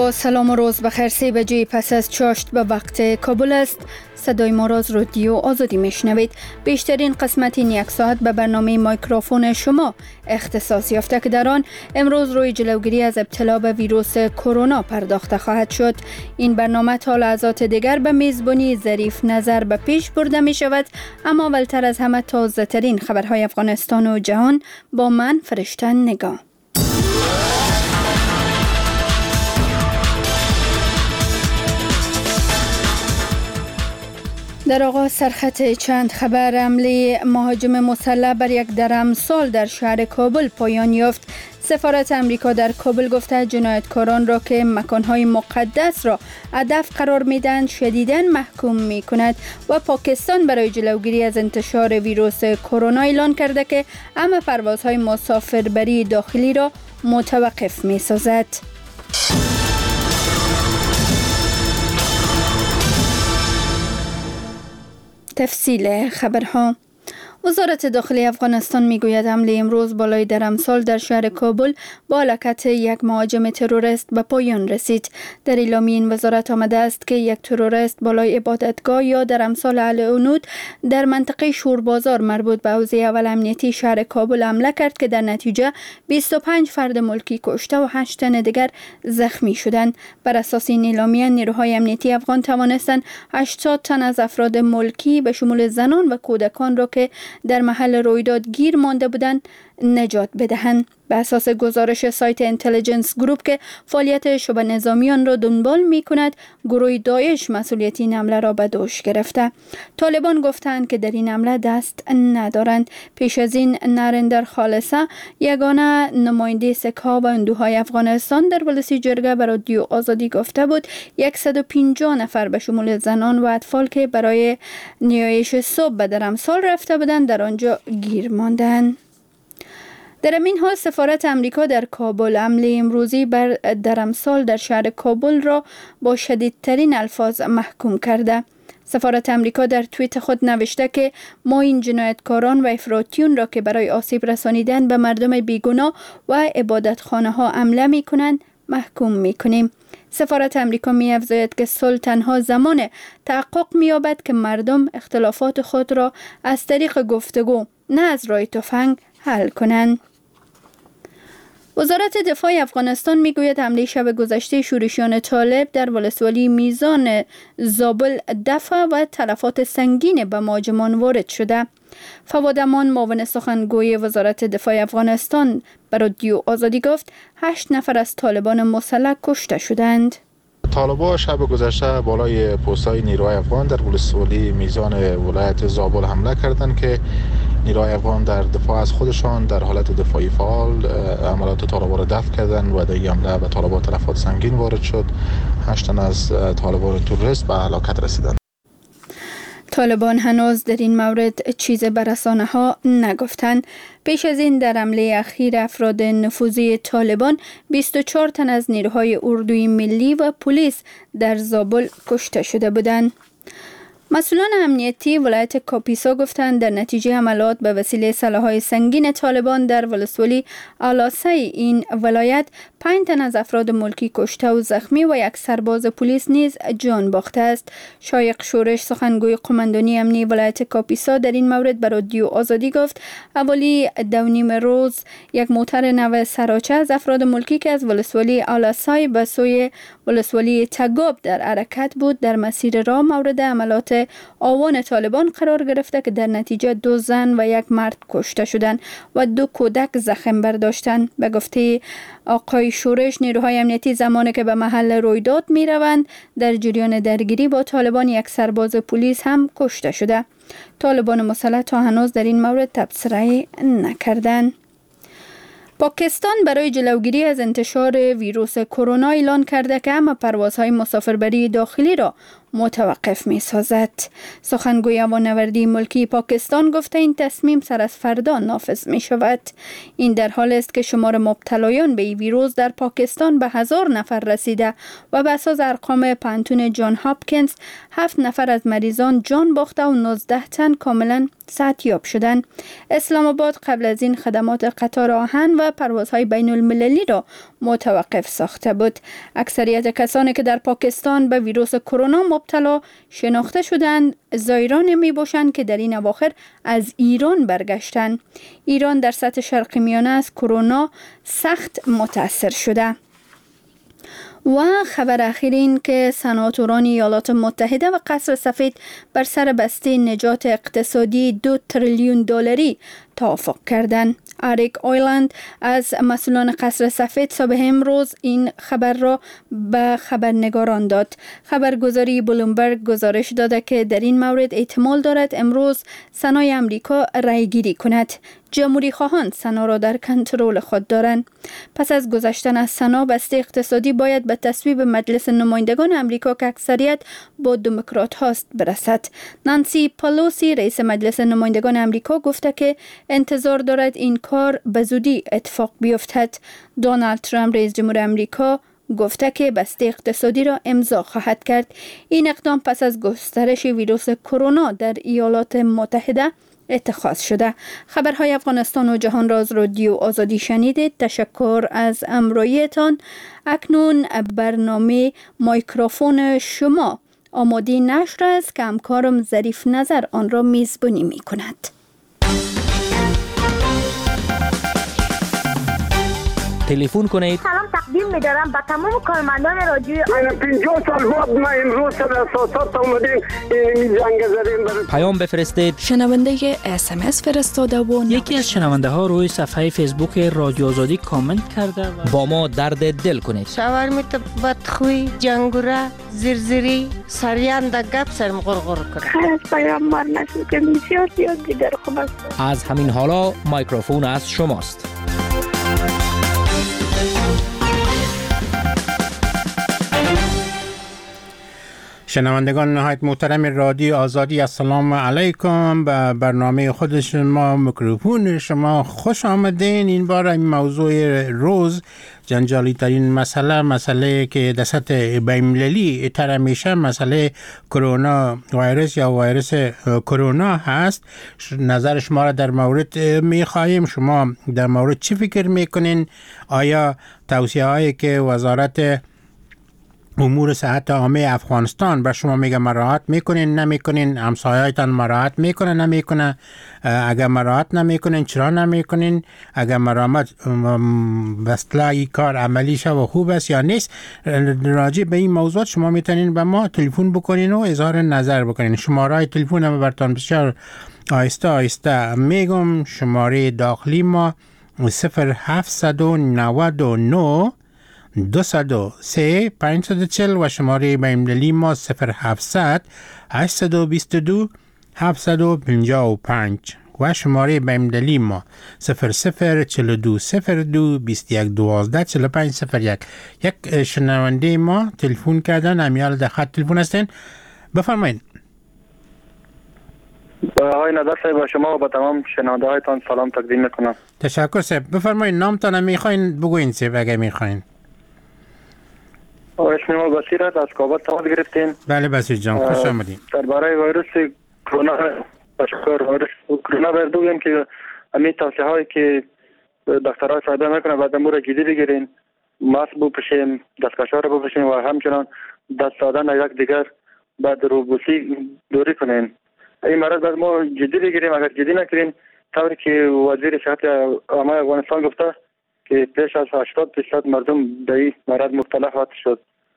با سلام و روز بخیر. 3 بجه پس از چاشت به وقت کابل است. صدای ما را از رادیو آزادی میشنوید. بیشترین قسمت این یک ساعت به برنامه میکروفون شما اختصاص یافته که در آن امروز روی جلوگیری از ابتلا به ویروس کرونا پرداخته خواهد شد. این برنامه تا لحظات دیگر به میزبانی ظریف نظر به پیش برده می شود. اما اولتر از همه تازه ترین خبرهای افغانستان و جهان با من فرشته نگاه. در آغاز سرخط چند خبر. حمله مهاجم مسلح بر یک درمسال در شهر کابل پایان یافت. سفارت امریکا در کابل گفته جنایتکاران را که مکانهای مقدس را هدف قرار میدن شدیداً محکوم می کند و پاکستان برای جلوگیری از انتشار ویروس کرونا اعلان کرده که همه پروازهای مسافربری داخلی را متوقف می سازد. تفصیل خبرها. وزارت داخلی افغانستان میگوید حمله امروز بالای درمسال در شهر کابل با هلاکت یک مهاجم تروریست به پایان رسید. در اعلامیه این وزارت آمده است که یک تروریست بالای عبادتگاه یا درمسال اهل عنود در منطقه شوربازار مربوط به حوزه اول امنیتی شهر کابل حمله کرد که در نتیجه 25 فرد ملکی کشته و 8 تن دیگر زخمی شدند. بر اساس این اعلامیه نیروهای امنیتی افغان توانستند 80 تن از افراد ملکی به شمول زنان و کودکان را که در محل رویداد گیر مانده بودند نجات بدهند. به اساس گزارش سایت اینتلیجنس گروپ که فعالیت شبه نظامیان را دنبال می کند، گروه داعش مسئولیت این حمله را به دوش گرفته. طالبان گفتند که در این حمله دست ندارند. پیش از این نریندر خالصه یگانه نماینده سک‌ها و هندوهای افغانستان در ولسی جرگه بر رادیو آزادی گفته بود 150 نفر به شمول زنان و اطفال که برای نیایش صبح به درمسال رفته بودند در آنجا گیر ماندند. در این حال سفارت امریکا در کابل حمله امروزی بر درمسال در شهر کابل را با شدیدترین الفاظ محکوم کرده. سفارت امریکا در توییت خود نوشته که ما این جنایتکاران و افراطیون را که برای آسیب رسانیدن به مردم بیگناه و عبادتخانه ها حمله می کنند محکوم می کنیم. سفارت امریکا می افزاید که صلح تنها زمان تحقق می یابد که مردم اختلافات خود را از طریق گفتگو نه از راه تفنگ حل کنند. وزارت دفاع افغانستان میگوید حمله شب گذشته شورشیان طالب در ولسوالی میزان زابل دفع و تلفات سنگین به مهاجمان وارد شده. فواد امان معاون سخنگوی وزارت دفاع افغانستان به رادیو آزادی گفت 8 نفر از طالبان مسلح کشته شدند. طالبان شب گذشته بالای پست‌های نیروهای افغان در ولسوالی میزان ولایت زابل حمله کردند که نیروهای افغان در دفاع از خودشان در حالت دفاعی فعال عملیات طالبان را دفع کردند و در این حمله به طالبان تلفات سنگین وارد شد. 8 تن از طالبان تروریست به هلاکت رسیدند. طالبان هنوز در این مورد چیز به رسانه‌ها نگفتند. پیش از این در حمله اخیر افراد نفوذی طالبان 24 تن از نیروهای اردوی ملی و پلیس در زابل کشته شده بودند. مسئولان امنیتی ولایت کاپیسا گفتند در نتیجه حملات به وسیله سلاح‌های سنگین طالبان در ولسوالی آلاسه این ولایت 5 تن از افراد ملکی کشته و زخمی و 1 سرباز پلیس نیز جان باخته است. شایق شورش سخنگوی قماندانی امنی ولایت کاپیسا در این مورد به رادیو آزادی گفت حوالی 2:30 روز یک موتر نو سراچه از افراد ملکی که از ولسوالی آلاسه به سوی ولسوالی تگاب در حرکت بود در مسیر راه مورد حملات آوان طالبان قرار گرفته که در نتیجه 2 زن و 1 مرد کشته شدند و 2 کودک زخم برداشتند. به گفته آقای شورش نیروهای امنیتی زمانی که به محل رویداد می روند در جریان درگیری با طالبان 1 سرباز پلیس هم کشته شده. طالبان مسلح تا هنوز در این مورد تبصره نکردند. پاکستان برای جلوگیری از انتشار ویروس کرونا اعلان کرده که همه پروازهای مسافربری داخلی را متوقف می سازد. سخنگوی هوانوردی ملکی پاکستان گفته این تصمیم سر از فردا نافذ می شود. این در حال است که شمار مبتلایان به این ویروس در پاکستان به 1000 نفر رسیده و به اساس ارقام پانتون جان هاپکینز 7 نفر از مریضان جان باخته و 19 تن کاملا صحتیاب شدند. اسلام آباد قبل از این خدمات قطار آهن و پروازهای بین المللی را متوقف ساخته بود. اکثریت کسانی که در پاکستان به ویروس کرونا مبتلا شناخته شدند زایران می باشند که در این اواخر از ایران برگشتند. ایران در سطح شرق میانه از کرونا سخت متاثر شده. و خبر اخیر این که سناتوران ایالات متحده و قصر سفید بر سر بسته نجات اقتصادی 2 تریلیون دلاری توافق کردند. اریک آیلند از مسئولان قصر سفید صبح امروز این خبر را به خبرنگاران داد. خبرگزاری بلومبرگ گزارش داده که در این مورد احتمال دارد امروز سنای امریکا رای گیری کند. جمهوری خواهان سنا را در کنترل خود دارند. پس از گذشتن از سنا بسته اقتصادی باید به تصویب مجلس نمایندگان امریکا که اکثریت با دموکرات هاست برسد. نانسی پلوسی رئیس مجلس نمایندگان امریکا گفته که انتظار دارد این کار به زودی اتفاق بیفتد. دونالد ترامپ رئیس جمهور امریکا گفته که بسته اقتصادی را امضا خواهد کرد. این اقدام پس از گسترش ویروس کرونا در ایالات متحده اتخاذ شده. خبرهای افغانستان و جهان را از رادیو آزادی شنیدید. تشکر از همراهیتان. اکنون برنامه میکروفون شما آماده نشر است که همکارم ظریف نظر آن را میزبانی می کند. تلفن کنید. سلام تقدیم می‌دارم به تمام کارمندان رادیو. 50 سال بعد ما امروز سر اساسات اومدیم این جنگ زدیم. پیام بفرستید. شنونده SMS فرستاده و یکی از شنونده ها روی صفحه فیسبوک رادیو آزادی کامنت کرده و با ما درد دل کنید. شاورمیت بدخوی، جنگوره، زرزری، سریان در گپ سرم غرغر کنه. خیلی از پیام مار نشد که بسیار زیاد دیگر خوب است. از همین حالا میکروفون از شماست. شنوندگان نهایت محترم رادیو آزادی، السلام علیکم. به برنامه خود شما میکروفون شما خوش آمدین. این بار این موضوع روز جنجالی ترین مسئله که در سطح بین‌المللی تر میشه مسئله کرونا ویروس یا ویروس کرونا هست. نظر شما را در مورد میخواهیم. شما در مورد چی فکر میکنین؟ آیا توصیه هایی که وزارت امور صحت عامه افغانستان به شما میگه مراعات میکنین نمیکنین؟ همسایه‌تان مراعات میکنه نمیکنه؟ اگر مراعات نمیکنین چرا نمیکنین؟ اگر مراعات بسلا این کار عملی شه و خوب است یا نیست؟ راجع به این موضوع شما میتونین به ما تلفن بکنین و اظهار نظر بکنین. شماره تلفن ما براتون بسیار آهسته میگم. شماره داخلی ما 0799 203 540 و شماره بین‌المللی ما 0700 822 755 و شماره بین‌المللی ما 0042 02 21 12 45 01. یک شنونده ما تلفن کردن، امیال در خط تلفن هستین. بفرمایید. آقای نظر صاحب با شما و با تمام شنونده هایتان سلام تقدیم میکنم. تشکر صاحب. بفرمایید نامتان میخواین بگوین صاحب اگر میخواین. اسم ما بصیر است، از کابل تماس گرفتین. بله بصیر جان خوش آمدین. درباره ویروس کرونا ویروس کرونا بردوگیم که همین توصیه هایی که دکترها صاحب میکنن بعد امور جدی بگیرین، ماسک بپوشیم، دستکشا رو بپوشیم و همچنان دست دادن یک دیگر بعد روبوسی دوری کنین. این مرض باید ما جدی بگیریم. اگر جدی نکنیم طوری که وزیر صحت عامه افغانستان گفته که پیش از 80% مردم به این مرض مبتلا خواهد شد.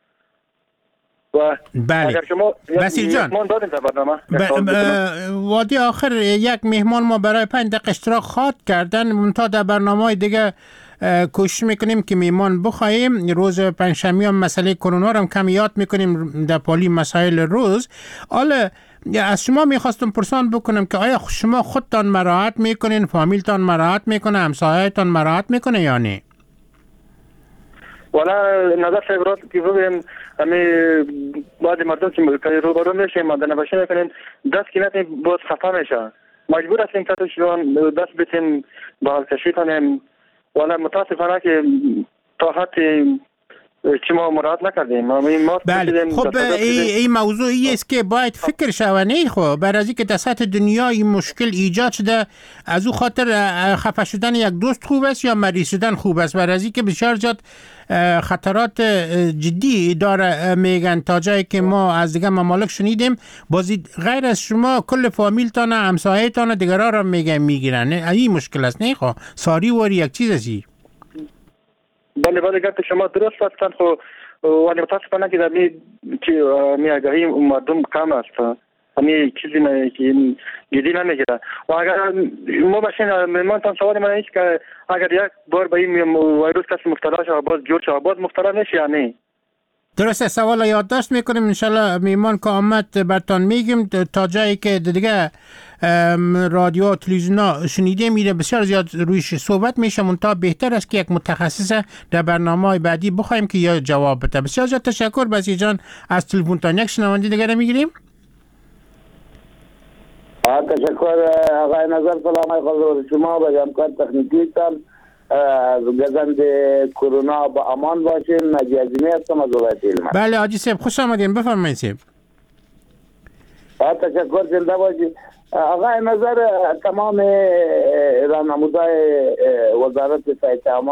و بله. اگر شما بصیر جان مهمان دادین در برنامه وادی آخر یک مهمان ما برای 5 دقیقه اشتراک خواهد کردن. تا در برنامه دیگه کوشش میکنیم که میهمان بخواهیم. روز پنجشنبه هم مسئله کرونا رو کم یاد میکنیم در پالی مسائل روز. حالا از شما میخواستم پرسان بکنم که آیا شما خودتان مراعات میکنین، فامیلتان مراعات میکنه، همسایه‌تان مراعات میکنه یا نه؟ والا نظر صاحب راست که بگیم همه بعضی مردم که روبرو میشیم مدنه باشی میکنیم دست که نتیم باز خفه میشه. مجبور هستیم تاتشون دست بتیم با کشی کنیم. والا متاسفانه که تا حد چی ما مراعات نکردیم. بله خب این موضوعی است که باید فکر شونه. خب برای از اینکه در سطح دنیا این مشکل ایجاد شده، از او خاطر خفه شدن یک دوست خوب است یا مریض شدن خوب است؟ برای از اینکه بسیار زیاد خطرات جدی داره میگن، تا جایی که ما از دیگه ممالک شنیدیم بازی غیر از شما کل فامیلتان همسایه‌تان دیگرها را میگیرن. این مشکل است. نه خب ساری وری یک چیز است. بله گفت شما درست هستند. خب ولی متاسفانه که در می آگاهی مردم کم است. همین چیزی نه که جدی نمیگیره. و اگر ما باشین مهمانتان سوال من است که اگر یک بار به این ویروس کسی مبتلا شد باز جور شد باز مبتلا نشه یا نه؟ درسته، سوال یادداشت میکنیم انشالله میمان که آمد برتان میگیم. تا جایی که دیگه رادیو و تلویزیون شنیده میره بسیار زیاد رویش صحبت میشه، منتها بهتر است که یک متخصص در برنامه بعدی بخوایم که یا جواب بده. بسیار زیاد تشکر بسی جان از تلفنتان. یک شنونده دیگه میگیریم. تشکر آقای نظر. سلام خدمت شما و همکار تکنیکی تان. گزند کرونا با امان باشین. ناجی عظیمی هستم از ولایت هلمند. بله حاجی صاحب خوش آمدین، بفرمایید صاحب. تشکر، زنده باشید. آقای نظر تمام راهنمودهای وزارت صحت عامه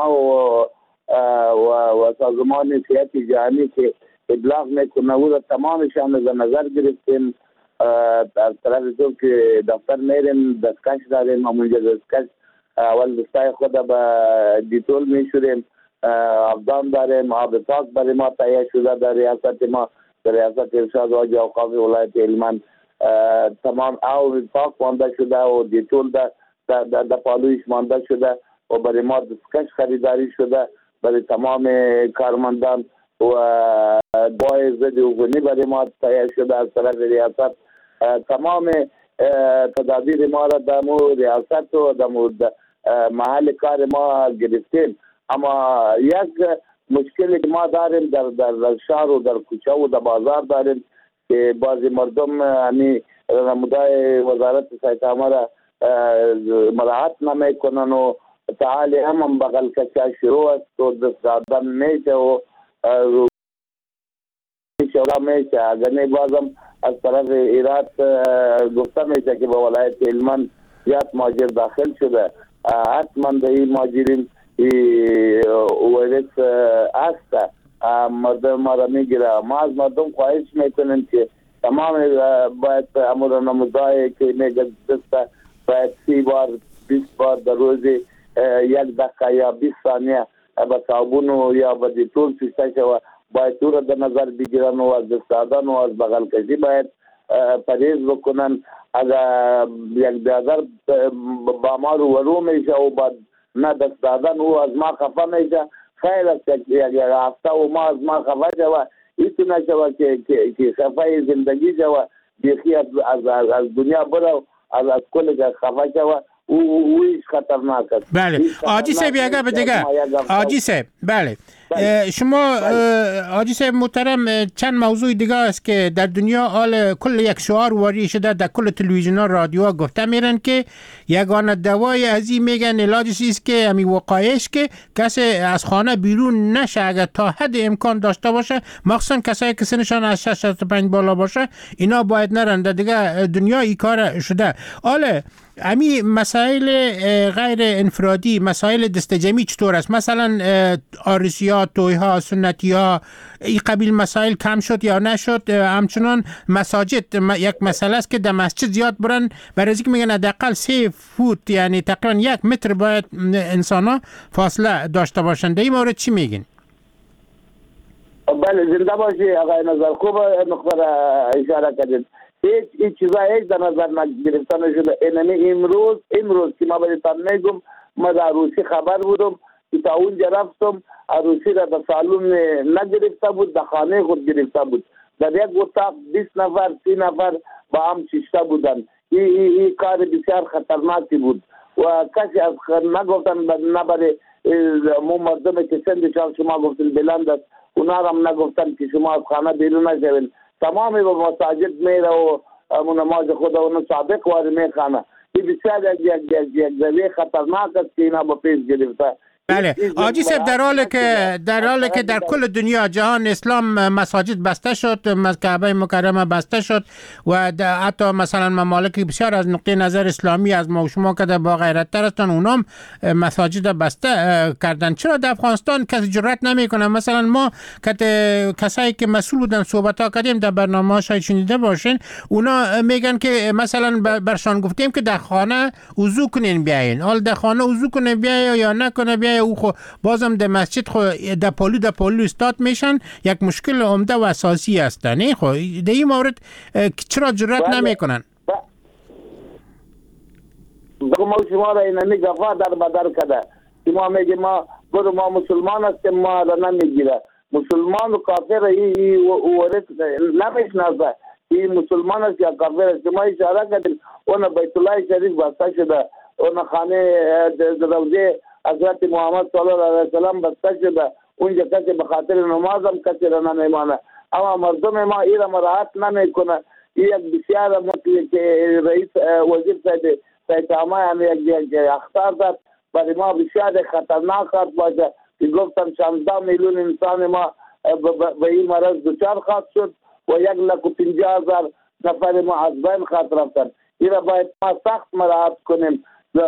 و سازمان صحت جهانی که ابلاغ میکنه و تمامشان در نظر گرفتیم. از طرف تو که دفتر میریم دستکش داریم، ما اونجا دستکش اول دستای خود به دیتول میشوریم، ابدان داریم، آب پاک برای ما تهیه شده در ریاست ما، در ریاست ارشاد و حج اوقاف ولایت هلمند. تمام آب پاک مانده شده و دیتول در پالویش مانده شده و برای ما دستکش خریداری شده برای تمام کارمندان و دواء ضد عفونی برای ما تهیه شده از طرف ریاست. تمام تدابیر ما را در ریاست و در محل کار ما گرفتیم. اما یک مشکلی که ما داریم در شهر و در کوچه و در بازار داریم که بعضی مردم نمودای وزارت صحت عامه را مراعات نمیکنن و تعالی هم بغل کشی شروع است و دست دادن میشه و میشه. اگر بازم از طرف ایراد گفته میشه که به ولایت هلمند زیاد مهاجر داخل شده. حتما به این مهاجرین ویروس است، مردم ما را میگیره. ما از مردم خواهش میکنیم که تمام باید امور نمودهای که میگه دسته باید 30 بار 20 بار در روز 1 دقیقه یا 20 ثانیه به صابون یا به دیتول شسته شود. باید او را در نظر بگیرن و از دست دادن و از بغل کشی باید پرهیز بکنن. اگر یک بیادر با ما رو میشه و بعد نه دست دادن او از ما خفه میشه، خیر است یک هفته و ما از ما خفه شود، ایتو نشود که خفه زندگی شود، بیخی از دنیا بره از کل خفه شود. اویش خطرناک است. بله آجی صاحب یگه به دیگه آجی صاحب بله شما آجی صاحب محترم چند موضوع دیگه است که در دنیا حال کل یک شعار واری شده، در کل تلویزیون ها رادیو ها گفته میرن که یگانه دوای از این میگن علاجی است که همی وقایش که کسی از خانه بیرون نشه اگر تا حد امکان داشته باشه، مخصوصا کسایی که سنشان از 65 بالا باشه اینا باید نرن. در دیگه دنیا این کار شده. حالا امی مسائل غیر انفرادی، مسائل دست جمعی چطور است؟ مثلا عروسی ها، توی ها، سنتی ها، این قبیل مسائل کم شد یا نشد؟ همچنان مساجد یک مسئله است که در مسجد زیاد برن، برای اینکه میگن حداقل 3 فوت یعنی تقریبا 1 متر باید انسان ها فاصله داشته باشند. این مورد چی میگین؟ بله زنده باشی آقای نظر، خوب نقطه را اشاره کردید. هیچ چیزا هیچ در نظر نگرفته نشده. امروز که ما بایدتان میگم ما در عروسی خبر بودم که تا اونجا رفتم عروسی را در سالون نگرفته بود، در خانه خود گرفته بود. در یک اتاق 20 نفر 30 نفر با هم شیشته بودن. این کار بسیار خطرناکی بود و کسی از نگفتن نبره مردم که سندشان شما گفتن بلند است، اونا هم نگفتن که شما از خانه بیرون نشوین. تمامی به مساجد میره و نماز خود اونو صادق وارد میخانه. این بسیار یک زویه خطرناک است که اینا با پیش گرفته. بله آجی صاحب، در حالی که در کل دنیا جهان اسلام مساجد بسته شد، کعبه مکرمه بسته شد و حتی مثلا ممالک بسیار از نقطه نظر اسلامی از ما و شما که با غیرت تر هستن اونام مساجد بسته کردن، چرا در افغانستان کسی جرئت نمیکنه؟ مثلا ما کسایی که مسئول بودن صحبت ها کردیم در برنامه شاید شنیده باشین، اونا میگن که مثلا برشان گفتیم که در خانه وضو کنین بیاین، حال در خانه وضو کنه بیاین یا نکنه بیاین، او خو بازم در مسجد خو در پالو استاد میشن، یک مشکل عمده و اساسی است. نه خو در این مورد چرا جرئت نمیکنن؟ ما شما را اینمی گفا در بدر کده که ما میگه ما مسلمان هستیم، ما را نمیگیره. مسلمان و کافر ای ورد نمیشناسه این مسلمان است یا کافر است. ما اشاره کردیم اون بیت الله شریف بسته شده، اون خانه روضه حضرت محمد صلی الله علیه وسلم بسته شده، اونجا کسی به خاطر نماز هم کسی را نمیمانه. اما مردم ما این را مراعات نمیکنه. یک بسیار مطلب که رئیس وزیر سید همه یک اخطار داد برای ما بسیار خطرناک باشه که گفتم 16 میلیون انسان ما به این مرض دچار خواهد شد و 150,000 نفر ما از بین خواهد رفتن. این را باید ما سخت مراعات کنیم.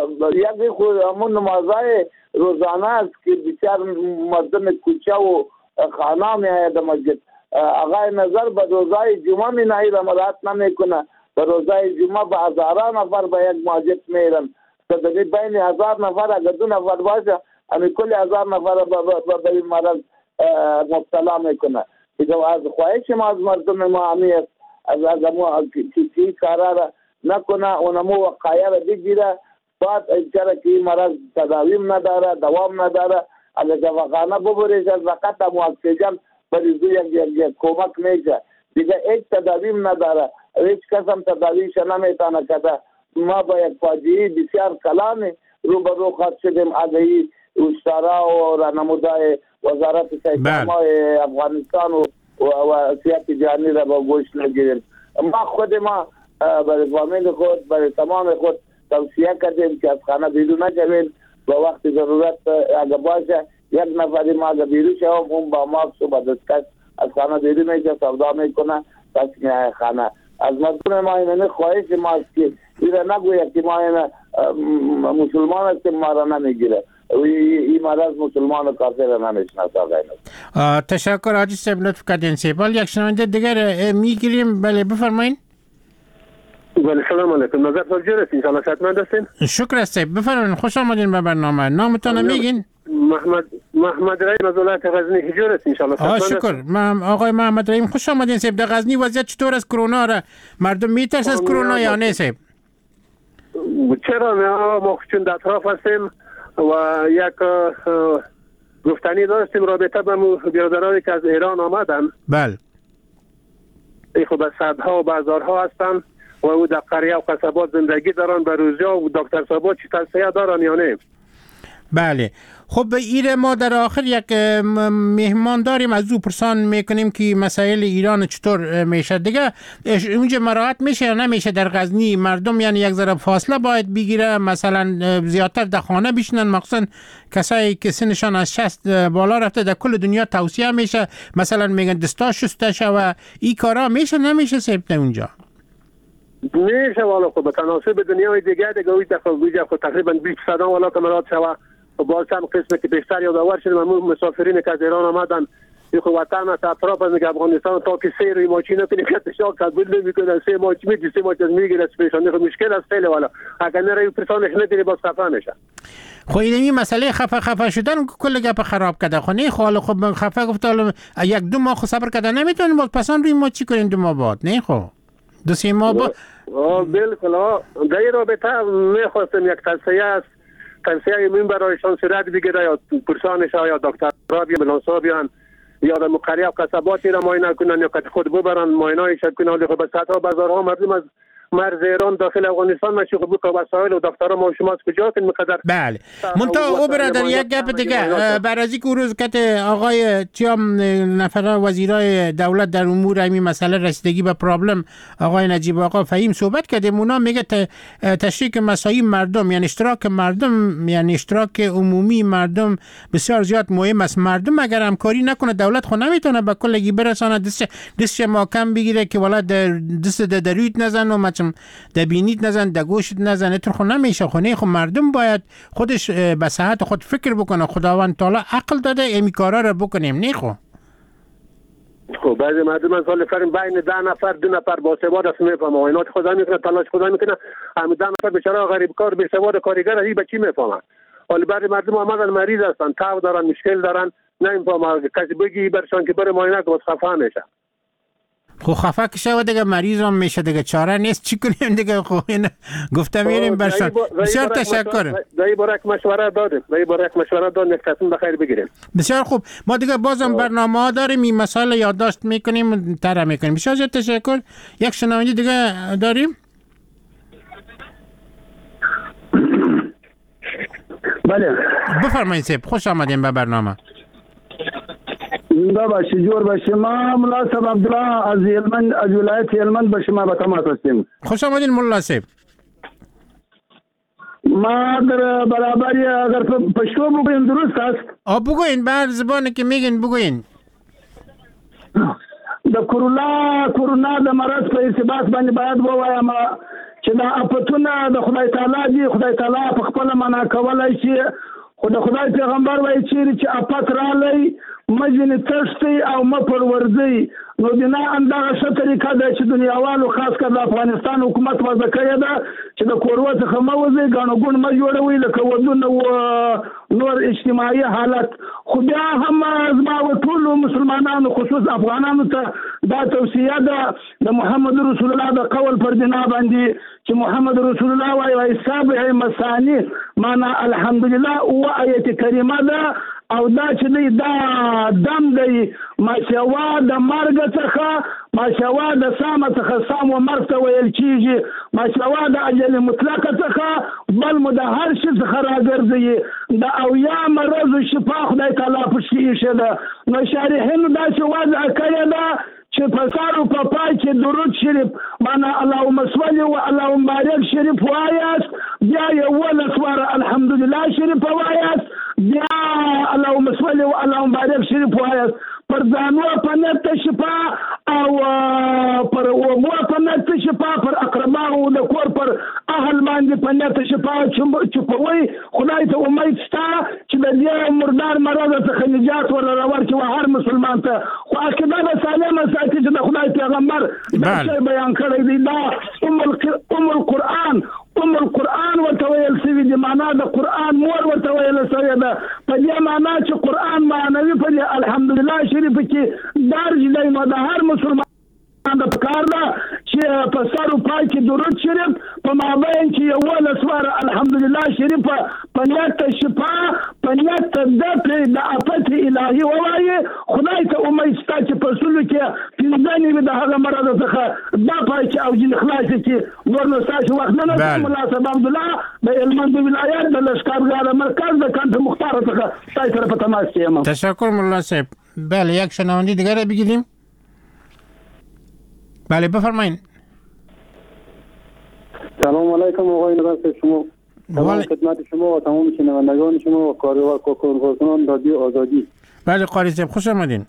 یک خود همون نمازهای روزانه است که بسیار مردم کوچه و خانه می آید مسجد. آقای نظر به روزهای جمعه می نهی را مراعات نمی کنه. به روزهای جمعه به هزاران نفر به یک مسجد میرن. تدبیر بین 1000 نفر اگر 2 نفر باشه امی کل 1000 نفر به این مرض مبتلا میکنه. از خواهش ما از مردم ما همی است از ما که کارا را نکنه، اونمو وقایه را بگیره. بعد چرا که این مرض تداویم نداره، دوام نداره، اگر دواخانه ببریش از وقت هم اکسیژن بریزو یک کمک میشه. دیگه هیچ تداویم نداره، هیچ کس هم تداویش نمیتونه کده. ما با یک فاجعه بسیار کلانی روبرو خواهد شدیم اگر این اشترا و رانمودای وزارت صحت افغانستان و سیاست جهانی را با گوش نگیریم. ما خود ما برای فامیل خود، برای تمام خود توصیه کردیم که از خانه بیرون نشوید. با وقت ضرورت اگر باشه یک نفری ما اگر بیرون شویم اون با ما صبح دستکش از خانه بیرون میشه، سودا میکنه، پس میای خانه. از مردم ما اینه خواهش ماست که این را نگوید که ما این مسلمان هستیم ما را نمیگیره. این مرض مسلمان و کافر را نمیشناسه. تشکر حاجی صاحب، لطف کردین. سیبال یک شنونده دیگر میگیریم. بله بفرمایین. بله سلام علیکم. نظر فرجور است انشاءالله صحتمند هستین؟ شکر است. بفرمایین، خوش آمدین به برنامه. نامتون میگین؟ محمد رحیم از ولایت غزنی حجور است انشاءالله. شکر. آقای محمد رحیم خوش آمدین. صاحب در غزنی وضعیت چطور است؟ کرونا را مردم میترسن از کرونا یا نه صاحب؟ چرا نه، ما چون در اطراف هستیم و یک گفتنی داشتیم رابطه به برادرانی که از ایران آمدن. بله. ای خب به صدها و بازارها هستن و او در قریه و قصبات زندگی دارن، به روزیا و دکتر صاحبا چی توصیه دارن یا نه؟ بله. خب ایره ما در آخر یک مهمان داریم، از او پرسان میکنیم که مسائل ایران چطور میشه دیگه. اونجا مراعات میشه یا نمیشه در غزنی؟ مردم یعنی یک ذره فاصله باید بگیره، مثلا زیادتر در خانه بشینن، مخصوصا کسایی که سنشان از 60 بالا رفته. در کل دنیا توصیه میشه مثلا میگن دستا شسته شوه، این کارا میشه نمیشه سیبت اونجا؟ میشه والا. خب تناسب دنیای دیگه خب تقریبا 20 صدا والا کمرات شوه و باز هم قسمه که بیشتر یادآور شدیم همون مسافرین که از ایران آمدن این خب وطن از اطراف از افغانستان تا که سیر و ماچی نکنیم که تشاک قبول نمیکنن 3 ماچ میدی 3 ماچ از میگیره پیشانی. خب مشکل است خیلی والا. اگر نره پرسانش ندیره باز خفه میشه. خب این مسئله خفه شدن کل گپ خراب کرده. خب نه خب خفه گفت حالا 1-2 ماه صبر کرده نمیتونیم باز پسان روی ما چی کنیم 2 ماه بعد؟ نه خب 2-3 ماه بعد. بالکل. در این رابطه میخواستم یک توصیه است، توصیه من برایشان صورت بگیره یا پرسانش یا دکتر را بلانسا بیان یا در مقریه و قصباتی را معاینه کنن یا که خود ببرن معاینه‌اش کنن. خب به صدها بازارها مردم از مرز ایران داخل افغانستان میشه. خب که وسایل و دفترها ما شما کجا که مقدر. بله منتها او برادر یک گپ دیگه بر از اینکه روز که آقای چیام نفر وزیرای دولت در امور همین مسئله رسیدگی به پرابلم آقای نجیب آقا فهیم صحبت کرده، اونا میگه تشریک مساعی مردم یعنی اشتراک مردم یعنی اشتراک عمومی مردم بسیار زیاد مهم است. مردم اگر همکاری نکنه دولت خود نمیتونه به کلگی برسانه دستش محکم بگیره که والا دست درویت نزن و مچم دبینیت نزن دگوشت نزن اتر خود نمیشه. خونه خود مردم باید خودش به صحت خود فکر بکنه. خداوند تعالی عقل داده امی کارا رو بکنیم نه خو. خب بعضی مردم سال فرم بین 10 نفر 2 نفر با سواد است میفهمه اینات خدا میکنه تلاش خدا میکنه هم 10 نفر بیچاره غریب کار بی سواد کارگر هی بچی میفهمه. ولی بعضی مردم آمدن مریض هستن تاو دارن مشکل دارن نمیفهمه کسی بگی برشان که بره معاینه کنه خفه میشه. خو خفه که شود دیگه مریض هم میشه دیگه چاره نیست چی کنیم دیگه. خو این گفته میریم برشان. بسیار تشکر. دایی بارک مشوره دادیم یک تصمیم بخیر بگیریم. بسیار خوب ما دیگه بازم برنامه ها داریم این مسائل یادداشت میکنیم طرح میکنیم. بسیار زیاد تشکر. یک شنونده دیگه داریم. بله بفرمایید سیب خوش آمدین به برنامه. زنده باشی جور باشی. ما ملا صاحب عبدالله از هلمند از ولایت هلمند به شما به تماس هستیم. خوش آمدین ملا صاحب. ما در برابری اگر پشتو بگویم درست است؟ بگوین بر زبانی که میگین بگوین. د کرونا د مرض په ارتباط باندې باید ووایم چې دا اپتونه د خدای تعالی دی. خدای تعالی په خپل معنا کولای شي. خدای پیغمبر وایي چې اپت رالی مجن تشتی او مپروردی نو دینا اندغه څه طریقه ده چې دنیاوالو خاص کر د افغانستان حکومت وضع کړی ده چې د کورو څخه موځي غاڼګون ما جوړوي لکه ودونه و نور اجتماعي حالت. خو بیا هم زما ټول مسلمانانو خصوص افغانانو ته دا توصیه ده د محمد رسول الله د قول پر بنا باندې چې محمد رسول الله وايي سابع مسانی معنا الحمدلله او آیت کریمه ده او دا چې دا دم دی ماشاءالله د مرګ څخه ماشاءالله د سامه څخه سام و مرګ ته ویل کیږي. ماشاءالله د اجل مطلق څخه بل مو د هر شي څخه راګرځي. د اویا مرض شفا خدای تعالی په شي شه. نو شارحین دا چې وضع کړی ده چې په سارو په پای کې درود شریف معنا اللهم صل و اللهم بارک شریف وایاست بیا یو ولسوار الحمدلله شریف وایاست بیا اللهم صل و اللهم بارک شریف وایاست پر ځانو په نت شفا او پر وګو په نت شفا پر اقرباو د کور پر اهل باندې په نت شفا چوپوي. خدای ته امید شته چې د دې مردار مرض څخه نجات ورکړي او هر مسلمان ته خو عقیده سالمه ساتي چې د خدای پیغمبر دا څه بیان کړی دی. دا ام القرآن ورته ویل سوي دي معنا د قرآن مور ورته ویل سوي ده په دې معنا چې قرآن معنوي په دې الحمدلله شریف کې درج دی. نو د هر مسلمان د پکار ده چې په سارو پای کې درود شریف په مابین کې یو ولسوار الحمدلله شریف په نیت شفا په نیت د افت الهي ووایي. خدای ته امید شته چې په سلو کې پنځه د هغه مرض څخه دا پای کې او جن خلاص کې نور نو تاسو وخت نه ملا صاحب عبدالله د هلمند ولایت د لشکرګاه مرکز د کانت مختار څخه تاسو سره په تماس کې یم. تشکر ملا صاحب. بله یک شنونده دیگر رو بگیریم. بله بفرمایید. سلام علیکم آقای نظر شما. تمام خدمت شما و تمام شنوندگان شما و کارگزاران رادیو آزادی. بله قاری صاحب خوش آمدین.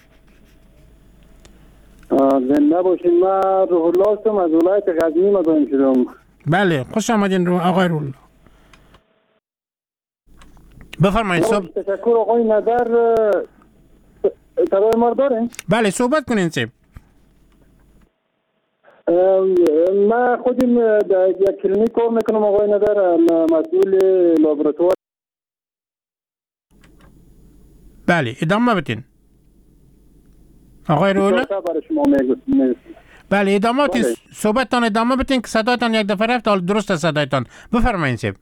زنده باشین. من روح الله هستم از ولایت غزنی مزاحم شدم. بله خوش آمدین آقای روح الله. بفرمایید. تشکر آقای نظر. صدای ما دارین؟ بله صحبت کنین صاحب. من خودم در یک کلینیک کار میکنم آقای نظر، مسئول لابراتوار. بله ادامه بدین آقای رولا. بله ادامه بدین صحبتتان ادامه بدین که صدایتان یک دفعه رفت. حال درست صدایتان بفرمایید صاحب.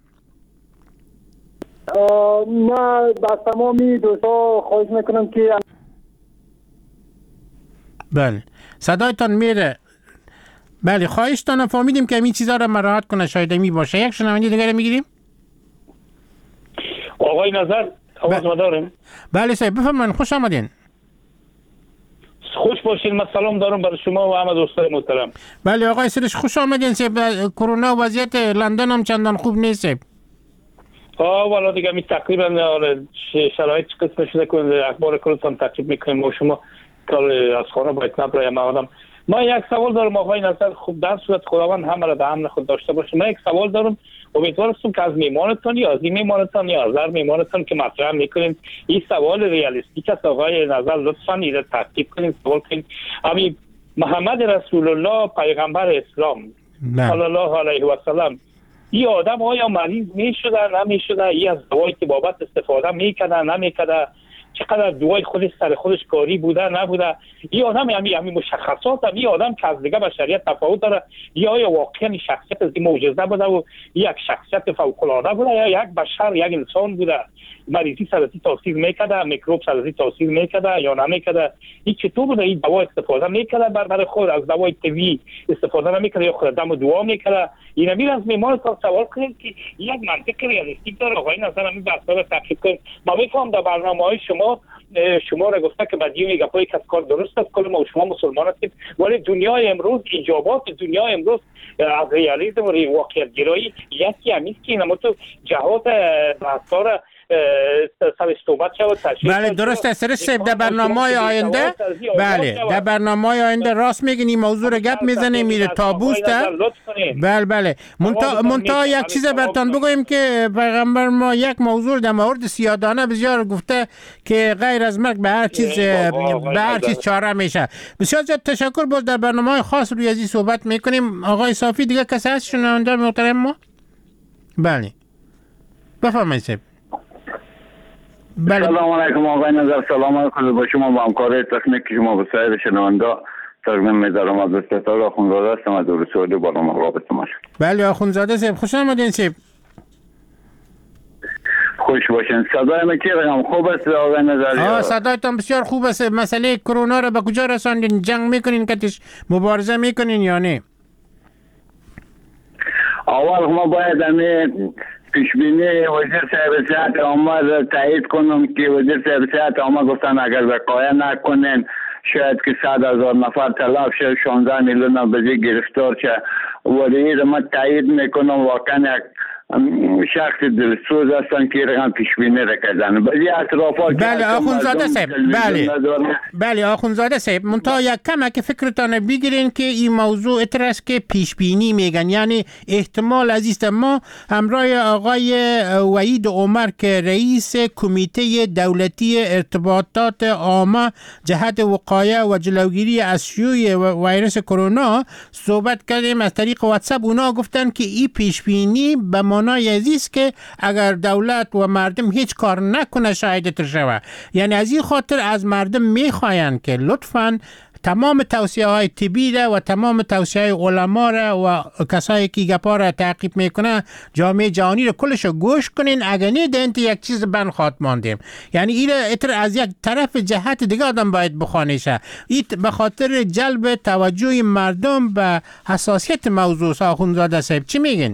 من با تمامی دوستا خواهش میکنم که بله صدایتان میره بله خواهش دارم، فهمیدیم که این چیزا رو مراعات کنه، شاید می باشه. یک شنونده دیگه میگیریم. آقای نظر آواز ما داریم؟ بله صاحب بفرمایید، خوش آمدین. خوش باشین. من سلام دارم برای شما و همه دوستان محترم. بله آقای سرش خوش آمدین. کرونا وضعیت لندن هم چندان خوب نیست. والا دیگه می تقریبا شرایط قسم شده که اخبار کرونا هم تقریب میکنیم و شما کار از خانه باید نبرایم آدم. ما یک سوال دارم آقای نظر، خوب در صورت خداوند همه را به امن خود داشته باشه. من یک سوال دارم، امیدوارم که از میمانتان یا از این میمانتان یا از هر میمانتان که مطرح میکنین این سوال ریالیستیک است آقای نظر لطفاً این ترتیب کنین. سوال کنین همین محمد رسول الله پیغمبر اسلام صلی الله علیه و سلم این آدم آیا مریض میشده نمیشده؟ این از دوای طبابت استفاده میکنه نمیکنه؟ چقدر دوای خودش سر خودش کاری بوده نبوده؟ این آدم همین مشخصات این آدم که از دیگه بشریت تفاوت داره، یا آیا واقعا شخصیت از این معجزه بوده و یک شخصیت فوق العاده بوده یا یک بشر یک انسان بوده؟ مریضی سرطی تاثیر میکرده، میکروب سرطی تاثیر میکرده یا نمیکرده؟ این چطور بوده؟ این دوا استفاده میکرده برای خود، از دوای طبیعی استفاده نمیکرده یا خود دم دعا میکرده؟ اینا میرن از میمارتان سوال کنید که یک منطق ریالیستیک داره آقای نظر همین بحثا رو تحقیق کنید. ما میفهم در برنامه‌های شما را گفته که بدیون گپایی که از کار درست است، کل ما و شما مسلمان هستیم، ولی دنیای امروز ایجابات دنیای امروز از ریالیسم و واقعیت گرایی یکی همیست که اینما تو جهات بحثا را سرش صحبت شد. بله درست است سرش صاحب، در برنامه‌های آینده در برنامه‌های آینده راست میگین این موضوع رو گپ میزنیم، میره تابوست. بله منتها یک چیز براتون بگویم که پیغمبر ما یک موضوع در مورد سیادانه بسیار گفته که غیر از مرگ به هر چیز چاره میشه. بسیار زیاد تشکر. باز در برنامه‌های خاص روی ازی صحبت میکنیم. آقای صافی دیگه کسی هست شنونده محترم ما؟ بله بفرمایید صاحب. سلام علیکم آقای نظر، سلام علیکم با شما با همکاری تکنیک شما به سایر شنونده. تقدیم می‌دارم از استاد آخوندزاده هستم از دولت بالا مقابل شما. بله آخوندزاده صاحب خوش آمدین صاحب. خوش باشین. صدای من که رقم خوب است آقای نظر؟ صدایتان بسیار خوب است. مسئله کرونا رو به کجا رساندین؟ جنگ میکنین کتش مبارزه میکنین یا نه؟ اول ما باید پیشبینی وزیر صاحب صحت عامه تایید کنم که وزیر صاحب صحت عامه گفتن اگر وقایع نکنین شاید که 100,000 نفر تلف شه، 16 میلیون بزی گرفتار شه. ولی این ما تایید میکنم واقعا یک شخص دلسوز هستن که رقم پیشبینی را کردن. بعضی اطرافات بله آخوندزاده صاحب بله آخوندزاده صاحب منتها یک کمه که فکرتان بگیرین که این موضوع اترست که پیشبینی میگن، یعنی احتمال عزیز ما همراه آقای وحید عمر که رئیس کمیته دولتی ارتباطات عامه جهت وقایع و جلوگیری از شیوع ویروس کرونا صحبت کردیم از طریق واتساپ. اونا گفتن که این پیشبینی به معنای عزیز که اگر دولت و مردم هیچ کار نکنه شاید ترشوه، یعنی از این خاطر از مردم میخواین که لطفاً تمام توصیه های طبی و تمام توصیه های علما را و کسایی که گپا را تعقیب میکنه جامعه جهانی را کلش رو گوش کنین، اگر نه دنت یک چیز بند خواهد ماندیم. یعنی این اتر از یک طرف جهت دیگه آدم باید بخوانیشه، این به خاطر جلب توجه مردم به حساسیت موضوع. آخوندزاده صاحب چی میگین؟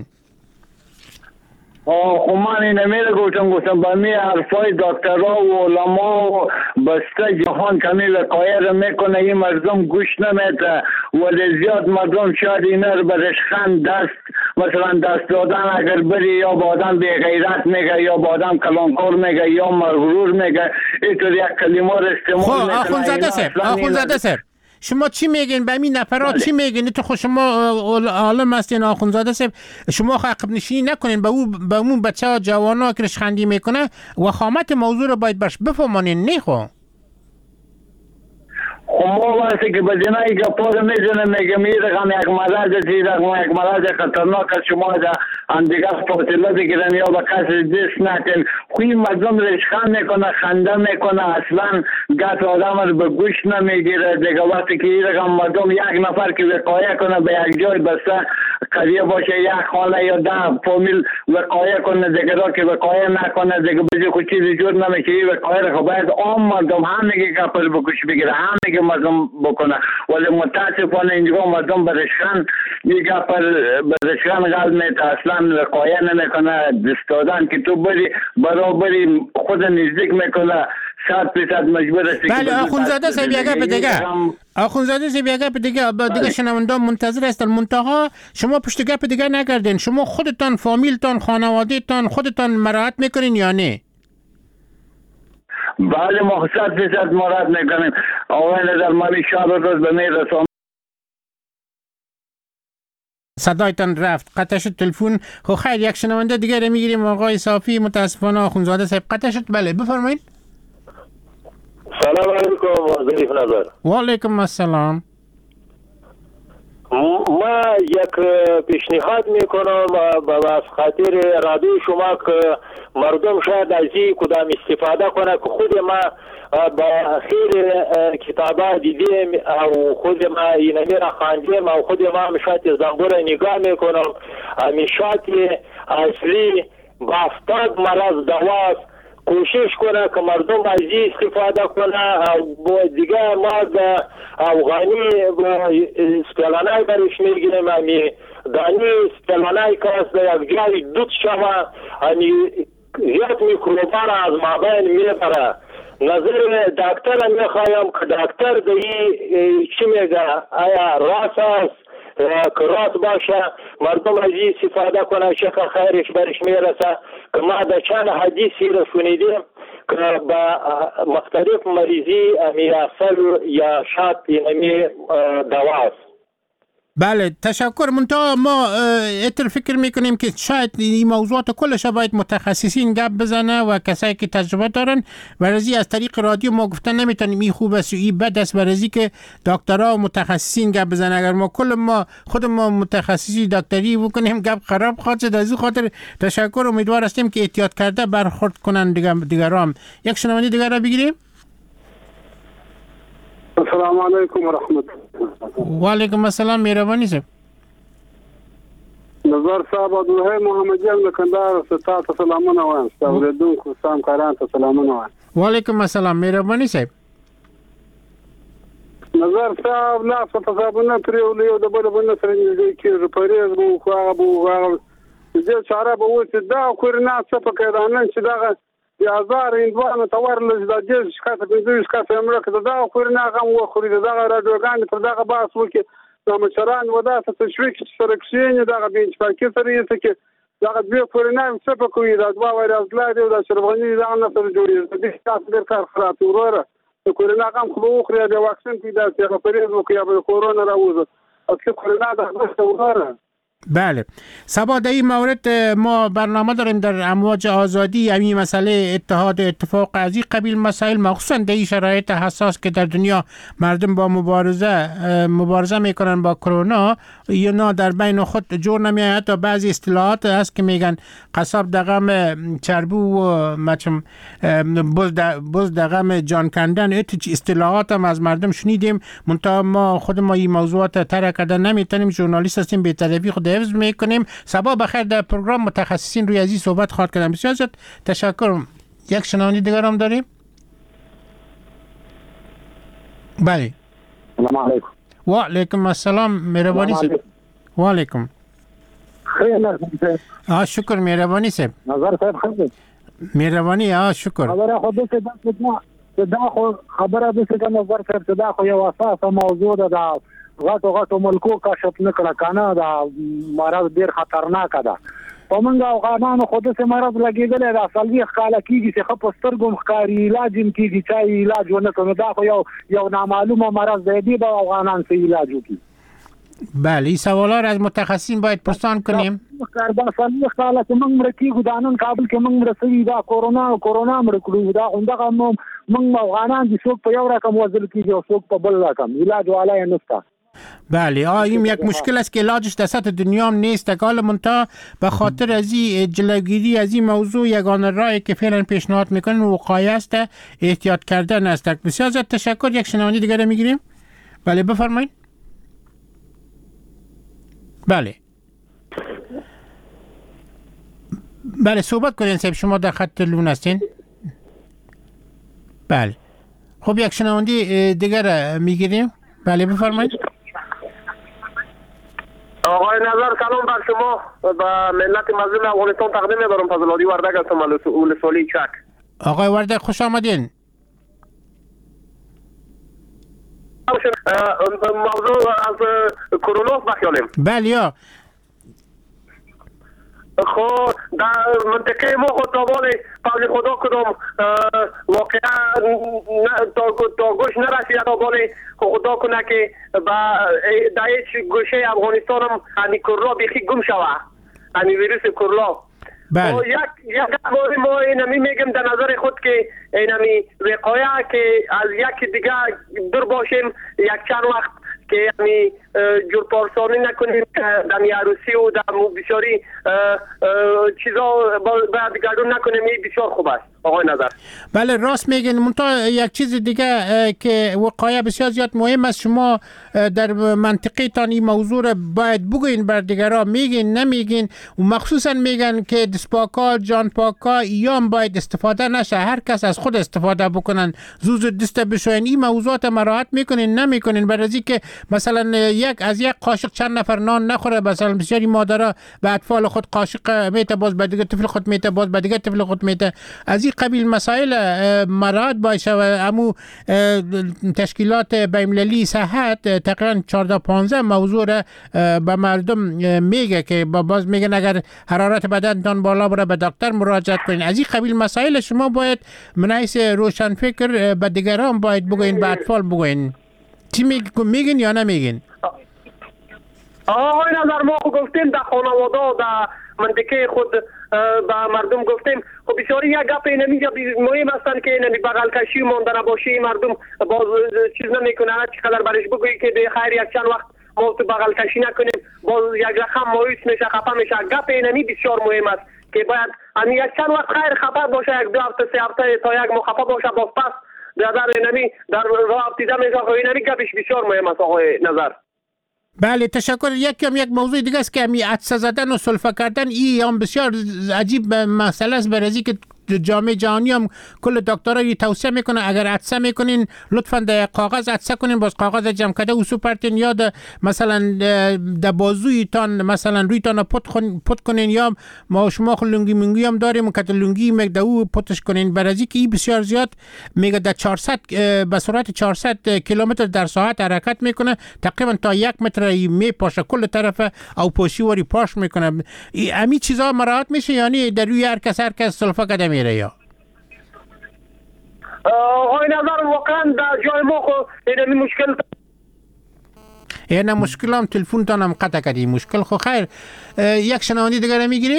من این امیره گفتم با می حرفای دکترها و علما و بسته جهان کمی وقایع را میکنه، این مردم گوش نمیده. ولی زیاد مردم شاید اینا رو به رشخند دست مثلا دست دادن اگر بری یا با آدم بی غیرت میگه یا با آدم کلانکار میگه یا مغرور میگه، اینطور یک کلمه را استعمال میکنه. آخوندزاده صاحب شما چی میگین به این نفرات؟ چی میگین؟ تو خود شما عالم هستین آخوندزاده صاحب، شما عقب نشینی نکنین به اون بچه ها جوانا که رشخندی میکنه وخامت موضوع رو باید برش بفهمانین. نه خب ما واسه که بدنایی گپا رو میزنه میگه میرقم یک مرض یک مرض خطرناک است، شما در اندیگه فاصله بگیرن یا به کسی دست نکن. خوی مردم رشخند میکنه، خنده میکنه، اصلا گت آدم رو به گوش نمیگیره. دیگه وقتی که این رقم مردم یک نفر که وقایع کنه به یک جای بسته قضیه باشه، یک خانه یا 10 فامیل وقایع کنه، دیگه را که وقایع نکنه دیگه بزی خود چیزی جور نمیشه. این وقایع رو باید عام مردم همه گپ رو به گوش بگیره، همه مردم بکنه. ولی متاسفانه اینجا مردم برشکن میگه پر برشکن غل میت اصلا وقایه نمیکنه. دستادن که تو بری برابری خود نزدیک میکنه 100% مجبور است. بله آخونزاده صاحب یک گپ دیگه. آخونزاده صاحب یک گپ دیگه شنوندگان منتظر هستن. منتها شما پشت گپ دیگه نگردین. شما خودتان فامیلتان خانوادهتان خودتان مراعات میکنین یا نه؟ بله ما 100% مراعات میکنیم. آقای نظر مالی شب روز به میرسم. صدایتان رفت قطع شد تلفن. خب خیر یک شنونده دیگه رو میگیریم. آقای صافی متاسفانه آخونزاده صاحب قطع شد. بله بفرمایید. سلام علیکم ظریف نظر. و علیکم السلام. ما یک پیشنهاد میکنم از خاطر رادیو شما که مردم شاید از این کدام استفاده کنه که خود ما با خیلی کتابا دیدیم او خود ما اینمی را خواندیم او خود ما مشات زنبور نگاه میکنم. مشات اصلی بافتاد مرض دواست. کوشش کنه که مردم از این استفاده کنه. دیگه ما افغانی سپلانای برش میگیریم. همی دانی سپلانای که از یک جای دود شوه همی زیاد میکروبان از مابین میبره. نظر دکتر میخوایم که دکتر دی چی میگه آیا راست است که راست باشه مردم از این استفاده کنه شکل خیرش برش میرسه. که ما در چند حدیثی را شنیدیم که با مختلف مریضی اصل یا شاد اینمی دواست. بله تشکر. منتها ما اتر فکر میکنیم که شاید این موضوعات کلش باید متخصصین گپ بزنه و کسایی که تجربه دارن. ورزی از طریق رادیو ما گفتن نمیتونیم این خوب است و این بد است. ورزی که دکترها و متخصصین گپ بزنه. اگر ما خود ما متخصصی دکتری بکنیم گپ خراب خواهد شد. از این خاطر تشکر. امیدوار هستیم که احتیاط کرده برخورد کنن دیگران. یک شنونده دیگر را بگیریم. السلام علیکم و رحمت الله. و علیکم السلام. مهربانی صاحب. نظر صاحب دوه محمدی ام کندهار ستا ته سلامونه وایم. اوریدونکو سلام کاران ته سلامونه وایم. و علیکم السلام. مهربانی صاحب. نظر صاحب لا صاحبونه پریو د بل بل سره دې کې پریز بو خو دې چاره به وته دا کورنا څه پکې دانه چې دا هزار اندوانو تور لږ د دې شکایت په شکایت امریکا دا کورنا غم وخوري دا راډیوګان پر دا باس وکي د مشران ودا ته تشویق سره کښینې دا بینچ پاکي سره یې ته دا دې کورنا څه پکې دا دوا وایرس لاډي دا شربغني دا نه سره جوړي دې تاسو ډېر کار خراب وروره کورنا غم خو خو د واکسین پیدا چې پرېز وکي به کرونا راوځي او چې کورنا دا وروره. بله سبا در این مورد ما برنامه داریم در امواج آزادی. همین مسئله اتحاد اتفاق از این قبیل مسائل مخصوصا در این شرایط حساس که در دنیا مردم با مبارزه میکنن با کرونا یا نه در بین خود جور نمیاد. تا بعضی اصطلاحات هست که میگن قصاب دغم چربو و مچم بز دغم جان کندن. اصطلاحات هم از مردم شنیدیم. منتها ما خود ما این موضوعات ترک کردن نمیتونیم. ژورنالیست هستیم به طرفی خود حفظ میکنیم. صباح بخیر. در پروگرام متخصصین روی ازی صحبت خواهد کردن. بسیار زیاد تشکر. یک شنونده دیگر هم داریم. بله. سلام علیکم. و علیکم السلام. مهربانی صاحب. و علیکم. خیر نظر. شکر مهربانی صاحب. نظر صاحب خیر. مهربانی شکر. خبره خود دا خو خبره د څه نظر صاحب دا خو یو اساسه موضوع ده. غټو ملکو کشف نکړه کنه دا مرض ډیر خطرناک ده. په موږ افغانانو خود څه مرض لګیدل دا اصلي خاله کیږي چې خپ سترګم ښکاری علاج کیږي چې علاج ونه کوي. دا خو یو نامعلومه مرض دی به افغانان څه علاج وکړي. بله این سوالا را از متخصصین باید پرسان کنیم. دا اصلي خاله چې موږ مرکیږو دانن کابل کې موږ مرسي دا کورونا مرکړو دا اندغه موږ افغانان دي څوک په یو رقم وزل کیږي او څوک په بل رقم علاج والا نشته. بله این یک مشکل است که علاجش در سطح دنیا هم نیست. اقال منتها به خاطر از این جلوگیری از این موضوع یگانه راهی که فعلا پیشنهاد میکنن وقایه است، احتیاط کردن است. بسیار زیاد تشکر. یک شنونده دیگر میگیریم. بله بفرمایید. بله صحبت کنین صاحب. شما در خط تلفن هستین؟ بله خب یک شنونده دیگر میگیریم. بله بفرمایید. آقای نظر سلام بر شما و ملت مظلوم افغانستان تقدیم می‌دارم. فضل‌الدی وردگ هستم از ولسوالی چک. آقای وردگ خوش آمدین. موضوع از کرونا بخیالیم. بله یا خب در منطقه ما خود تابال پاول خدا کدام واقعا تا گوش نرسید تابال خدا کنه که در هیچ گوشه افغانستان هم همی کرلا بیخی گم شوه، همی ویروس کرلا. یک باری ما اینمی میگم در نظر خود که اینمی وقایه که از یک دیگه دور باشیم، یک چند وقت که یعنی جورپارسانی نکنیم در عروسی و در بسیاری چیزا باید گردون نکنیم. این بسیار خوب است آقای نظر. بله راست میگین. منتها یک چیز دیگه که وقایه بسیار زیاد مهم است، شما در منطقه تان این موضوع را باید بگوین بر دیگرها، میگین نمیگین و مخصوصا میگن که دستپاکا جانپاکا ایام باید استفاده نشه، هر کس از خود استفاده بکنن، زود دست بشوین. این موضوعات مراعات میکنین نمیکنین؟ برای از که مثلا از یک قاشق چند نفر نان نخوره، مثلا بسیاری مادرها به اطفال خود قاشق میته، باز به دیگه طفل خود میته، باز به دیگه طفل خود میته. از این قبیل مسائل مراعات باشه و امو تشکیلات بین‌المللی صحت تقریبا 14-15 موضوع را به مردم میگه که باز میگن اگر حرارت بدنتان بالا بره به دکتر مراجعه کنین. از این قبیل مسائل شما باید من حیث روشن فکر به دیگران باید بگوین، به اطفال بگوین. چی میگین یا نمیگین؟ آقای نظر ما گفتیم در خانواده در منطقه خود با مردم گفتیم. خب بسیاری یک گپ اینجا مهم هستن که اینمی بغل کشی مانده نباشه، مردم باز چیز نمیکنه. چقدر برش بگویی که به خیر یک چند وقت ما تو بغل کشی نکنیم، باز یک رقم مایوس میشه، خفه میشه. گپ اینمی بسیار مهم است که باید همین یک چند وقت خیر خفه باشه، یک 2 هفته 3 هفته تا یک ماه خفه باشه، باز پس در اینمی در راه افتیده میشه. اینمی گپش بسیار مهم است آقای نظر. بله تشکر. یک موضوع دیگه است که همی عطسه زدن و سلفه کردن، این هم بسیار عجیب مسئله است. برای که جامعه جهانی هم کل دکترها توصیه میکنه اگر عطسه میکنین لطفا در کاغذ عطسه کنین، باز کاغذ جمع کرده و سوپرتین یا مثلا در بازوی تان مثلا روی تان پت کنین، یا ما شما لنگی منگی هم داریم که لنگی میگه او پتش کنین. برای که این بسیار زیاد میگه در 400 به سرعت 400 کیلومتر در ساعت حرکت میکنه، تقریبا تا 1 متر میپاشه کل طرف او پوشی وری پاش میکنه. همین چیزا مراعات میشه یعنی در روی هر کس سلفه کده میره یا آقای نظر واقعا در جای ما خو این مشکل اینا مشکل هم تلفن تانم قطع کردی مشکل. خو خیر یک شنوندی دیگر میگیریم.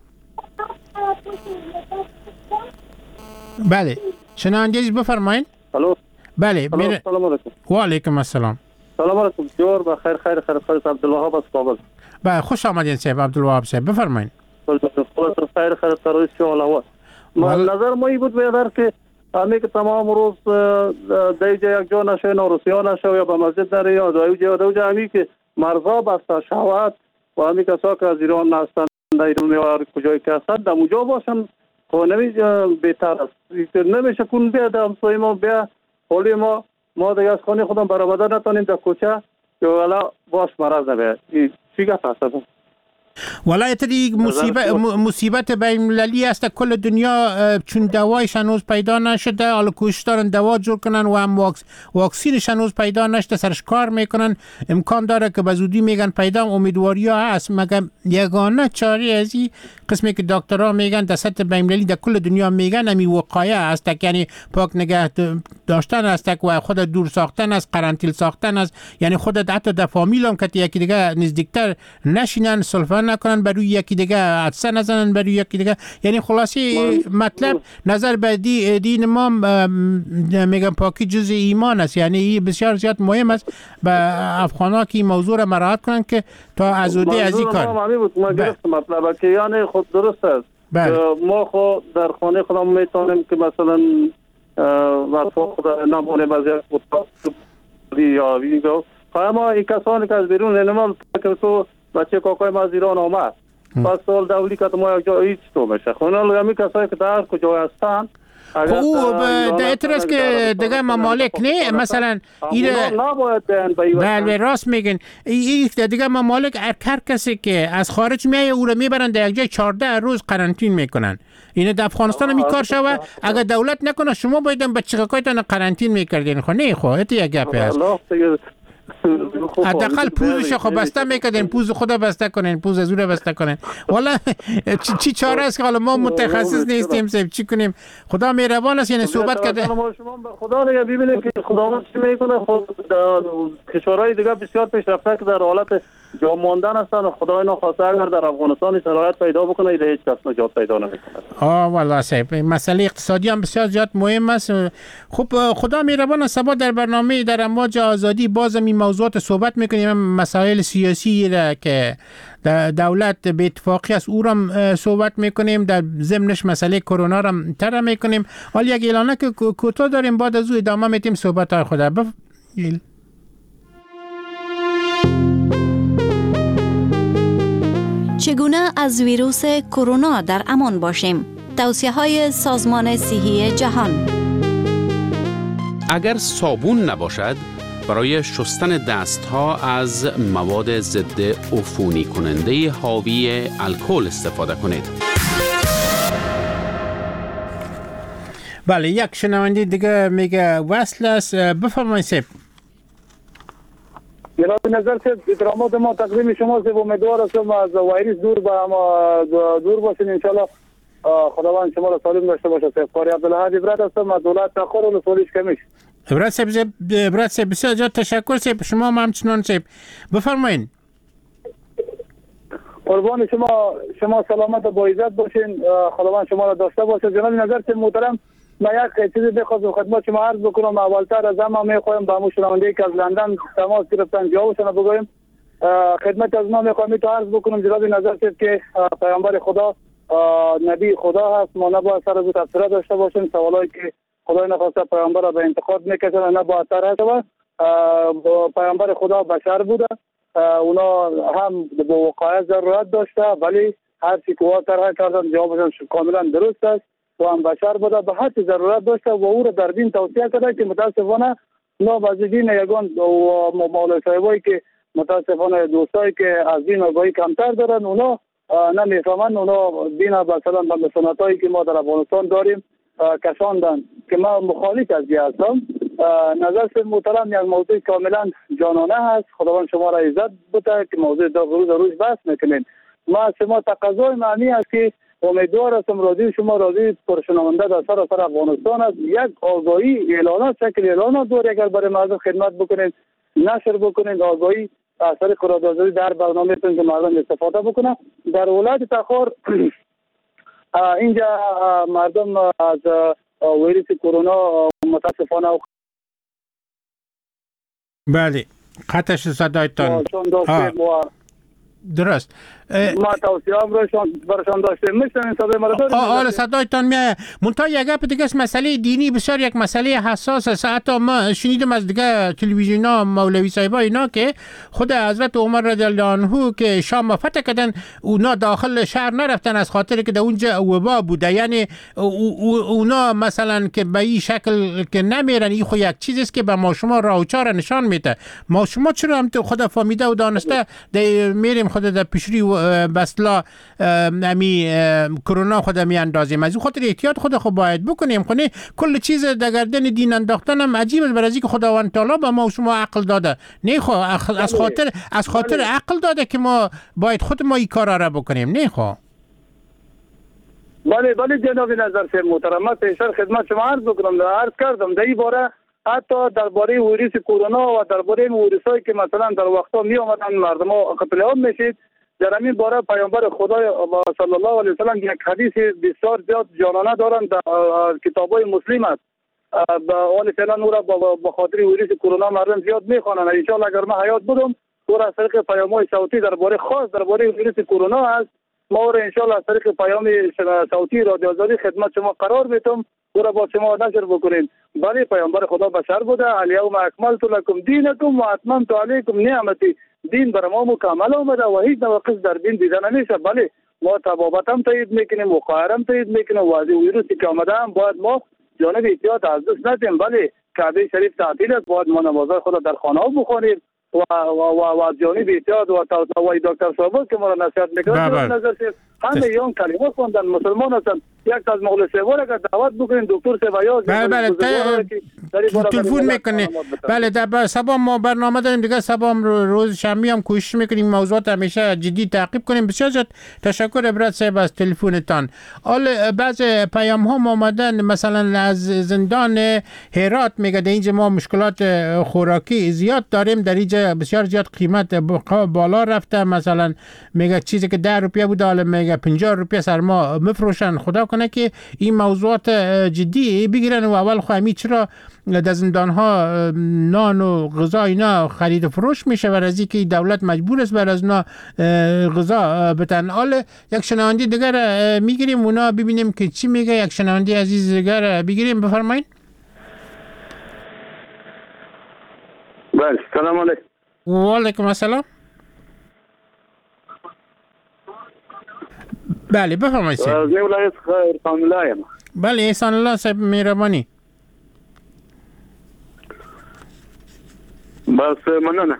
بله شنوندی بفرمایید. الو بله سلام علیکم. و علیکم السلام. سلام علیکم جور بخیر خیر عبدالوهاب از کابل. بله خوش آمدین صاحب عبدالوهاب صاحب بفرمایید. خیر ترویست شما نظر ما این بود بیادر که همه که تمام روز دیجا یک جا نشه، روسیا نشه یا به مسجد نره یا دوجا همی که مرزا بسته شود و همی کسا که از ایران نستن در ایران یا کجایی که هستن در مجا باشن خونمی بهتر است. نمیشه کن بیاد همسایی ما بیا حالی ما دیگه از خانه خودم برآمده نتانیم در کوچه یا حالا باش مرض نبید. چی گفت هست؟ والله تدی مصیبت بین‌المللی است کل دنیا، چون دوایش هنوز پیدا نشده، حالا کوشش دارن دوا جور کنن و هم واکسینش هنوز پیدا نشده، سرش کار میکنن. امکان داره که به زودی میگن پیدا، امیدواری ها هست، مگر یگانه چاره از این قسمی که دکترها میگن در سطح بین‌المللی در کل دنیا میگن همی وقایه است، یعنی پاک نگه داشتن است و خود دور ساختن است، قرنطینه ساختن است، یعنی خودت حتی در فامیل هم که یکی دیگه نزدیکتر نشینن، سلفه نکنن برای یکی دیگه، عطسه نزنن برای یکی دیگه. یعنی خلاصی مطلب نظر به دین ما میگم پاکی جز ایمان است، یعنی بسیار زیاد مهم است به افغان‌ها که این موضوع را مراعات کنن که تا ازودی از این کار. ما گرفتم مطلب که یعنی خود درست است. ما خود در خانه خودم میتونیم که مثلا وقت خدا نمونه وضعیت یا ویگو اما این کسانی که از بیرون نمیان که تو بچه کاکای ما از ایران آمد پس سال دولی که ما یک جا هیچ تو میشه خونه همی کسایی که در کجا هستن او در اعتراض که دیگه ممالک نه مثلا بله راست میگن این دیگه ممالک هر کسی که از خارج میایه او رو میبرن در یک جای 14 روز قرنطین میکنن. این در افغانستان هم کار شوه اگر دولت نکنه شما باید بچه‌هایتان قرنطین میکردین. خو نه خو این یک گپ است. حداقل پوزش خو بسته میکردین، پوز خود بسته کنین، پوز از اون بسته کنین. والا چی چاره است که حالا ما متخصص نیستیم سب چی کنیم. خدا مهربان است. یعنی صحبت کرده شما به خدا دیگه ببینید که خداوند چی میکنه. خود کشورهای دیگه بسیار پیشرفته که در حالت جا ماندن هستن و خدای نخواسته اگر در افغانستان شرایط پیدا بکنه ایده هیچ کس نجات پیدا نمیکنه. والا صاحب مسئله اقتصادی هم بسیار زیاد مهم است. خب خدا مهربان است. صبح در برنامه در امواج آزادی باز این موضوعات صحبت میکنیم. مسائل سیاسی را که دولت به اتفاقی است او را صحبت میکنیم. در ضمنش مسئله کرونا را طرح میکنیم. حالا یک اعلانه که کوتاه داریم بعد از او ادامه میدیم صحبت های خود. چگونه از ویروس کرونا در امان باشیم؟ توصیه‌های سازمان صحی جهان. اگر صابون نباشد برای شستن دستها از مواد ضد عفونی کننده حاوی الکل استفاده کنید. بله یک شنونده دیگه میگه وصل است. بفرمایید سیب. جناب نظر صاحب احترامات ما تقدیم شما صاحب امیدوار هستم از ویروس دور باشین ان شاء الله. خداوند شما را سالم داشته باشه. صاحب قاری عبدالهادی عبرت هستم از ولایت تخار و سولیش کمیش. عبرت صاحب بسیار زیاد تشکر صاحب. شما هم همچنان صاحب بفرمایید. قربان شما سلامت و با عزت باشین. خداوند شما را داشته باشه. جناب نظر صاحب محترم ما یک چیزی بخواستم خدمت شما عرض بکنم. اولتر از همه میخوایم به همون شنونده‌ای که از لندن تماس گرفتن جوابشون بگویم. خدمت از ما میخوایم تو عرض بکنم جناب نظر صاحب که پیامبر خدا نبی خدا هست. ما نباید سر از او تبصره داشته باشیم. سوالایی که خدای نخواسته پیامبر را به انتقاد میکشن نباید طرح شود. پیامبر خدا بشر بوده. اونا هم به وقایع ضرورت داشته ولی هر چی که او طرح کردن جوابشون کاملا درست است. و هم بشر بوده به هر چی ضرورت داشته و او را در دین توصیه کرده که متاسفانه نابازدین یگان و مولای صاحبایی که متاسفانه دوستایی که از دین آگاهی کمتر دارن اونا نمیفهمن. اونا دین مثلا به سنتایی که ما در افغانستان داریم کشاندن که ما مخالف از این هستم. نظر محترم یک موضوع کاملا جانانه هست. خداوند شما را عزت بده که موضوع روز بحث میکنین. ما از شما تقاضای معنی است که امیدوار هستم راضی شما راضی پرشنونده در سراسر افغانستان است. یک آگاهی اعلانات شکل اعلانات دور اگر برای مردم خدمت بکنید نشر بکنید آگاهی از طریق رادیویی در برنامه‌تون که مردم استفاده بکنن. در ولایت تخار اینجا مردم از ویروس کرونا متاسفانه بله قطعش صدایتان درست ما توصیه‌ام رو برشان داشته میشن صدای ما رو آره صدایتان میاد. منتها یک گپ دیگه است. مسئله دینی بسیار یک مسئله حساس است. حتی ما شنیدم از دیگه تلویزیونا مولوی صاحبا اینا که خود حضرت عمر رضی الله عنه که شام فتح کردن اونا داخل شهر نرفتن از خاطر که در اونجا وبا بوده. یعنی اونا مثلا که به این شکل که نمیرن این خو یک چیزی است که به ما شما راه و چاره نشان میده. ما شما چرا هم خدا فهمیده و دانسته میریم خود در پیشری بسلا امی کرونا خود می اندازیم. از این خاطر احتیاط خود باید بکنیم. خونه کل چیز در گردن دین انداختن هم عجیب است. برای اینکه خداوند تعالی به ما و شما عقل داده. نه خو از خاطر عقل داده که ما باید خود ما این کارا را بکنیم. نه خو بله جناب نظر صاحب محترم من پیشتر خدمت شما عرض کردم در این باره حتی درباره ویروس کرونا و درباره ویروسایی که مثلا در وقتا می آمدن مردم ها قتل عام میشید در همین باره پیامبر خدا صلی الله علیه و سلم یک حدیث بسیار زیاد جانانه دارند در کتابای مسلم است. به حال فعلا او را به خاطر ویروس کرونا مردم زیاد میخوانند. ان شاء الله اگر من حیات بودم او را از طریق پیام‌های صوتی درباره خاص درباره ویروس کرونا است ما او را ان شاء الله از طریق پیام صوتی رادیو آزادی خدمت شما قرار میدم او را با شما نشر بکنید. بله پیامبر خدا بشر بوده. الیوم اکملت لکم دینکم و اتممت علیکم نعمتی. دین بر ما مکمل آمده و هیچ نواقص در دین دیده نمیشه. بله ما تبابت هم تایید میکنیم و قهر هم تایید میکنیم و از ویروسی که آمده هم باید ما جانب احتیاط از دست ندیم، ولی کعبه شریف تعطیل است، باید ما نمازهای خود در خانه ها بخوانیم و از جانب احتیاط و دکتر صاحب که ما را نصیحت میکنه نظر همه یون کلمه خوندن، مسلمان هستند. یک از مخلصوار اگر دعوت بکنین دکتر سوایاز بله تلفن میکنه. بله در صبح ما برنامه داریم دیگه، صبح روز شنبه هم کوشش میکنیم موضوعات همیشه جدی تعقیب کنیم. بسیار زیاد تشکر عبرت صاحب از تلفنتان. حالا بعض پیام ها آمدن، مثلا از زندان هرات میگه در اینجا ما مشکلات خوراکی زیاد داریم، در اینجا بسیار زیاد قیمت بالا رفته، مثلا میگه چیزی که 10 روپیه بود حالا میگه 50 روپیه سر ما مفروشن. خدا کنه که این موضوعات جدی بگیرن و اول خواهمی چرا در زندان ها نان و غذا اینا خرید و فروش میشه و از اینکه دولت مجبور است بر از اینا غذا بتن. حالا یک شنونده دیگر میگیریم اونا ببینیم که چی میگه. یک شنونده عزیز دیگر بگیریم، بفرمایید. بله سلام علیکم. و علیکم السلام. بله بفرمایید. از ولایت احسان الله. بله احسان الله صاحب مهربانی. بس مننه.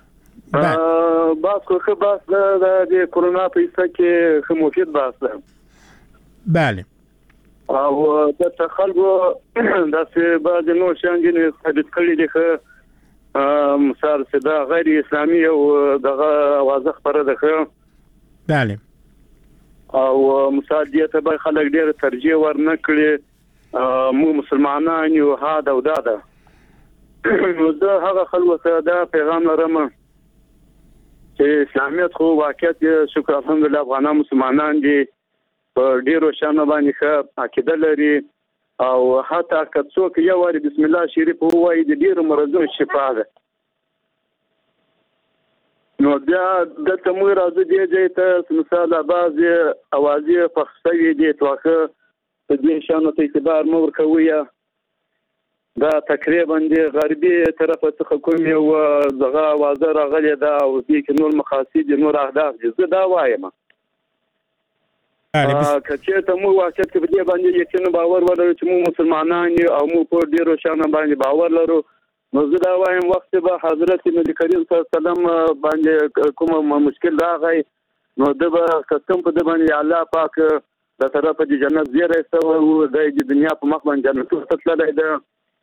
بس خو بس د کرونا په ایسه کې خو مفید بس ده. بله. او د خلکو داسې بعض نو شانګین ثابت کړي دي خو مثال صدا غیر اسلامي او دغه واضح خبره ده. بله. او مثال دې ته به خلک ډېر ترجیح ورنکړي، مو مسلمانان یو هاده او داده. نو زه هغه خلکو ته دا پیغام لرم چې اسلامیت خو واقعیت شکر الحمدلله افغانان مسلمانان دي په ډیرو شانو باندې ښه عقیده لري او حتی که څوک یو واري بسم الله شریف ووایي د ډیرو مرضونو شفا ده. نو بیا دلته موږ راځو دې ځای ته مثال بعضې اوازې پخ شوي دي توخه په دې شانو ته اعتبار مه ورکوئ. دا تقریبا د غربي طرفه څخه کوم یو دغه اوازه راغلې ده او دې کې نور مقاصد نور اهداف دي. زه دا وایم که چېرته موږ واقعیت کې په دې باندې یقین باور ولرو چې موږ مسلمانان یو او موږ په ډېرو شیانو باندې باور لرو، نو زه دا وایم وخت به حضرت نبی کریم صلی الله علیه وسلم باندې کوم مشکل راغی نو د به قسم په دې باندې الله پاک د طرفه د جنت زیری ایستوی و، د دنیا په مخ باندې جنتونو ته تللی ده.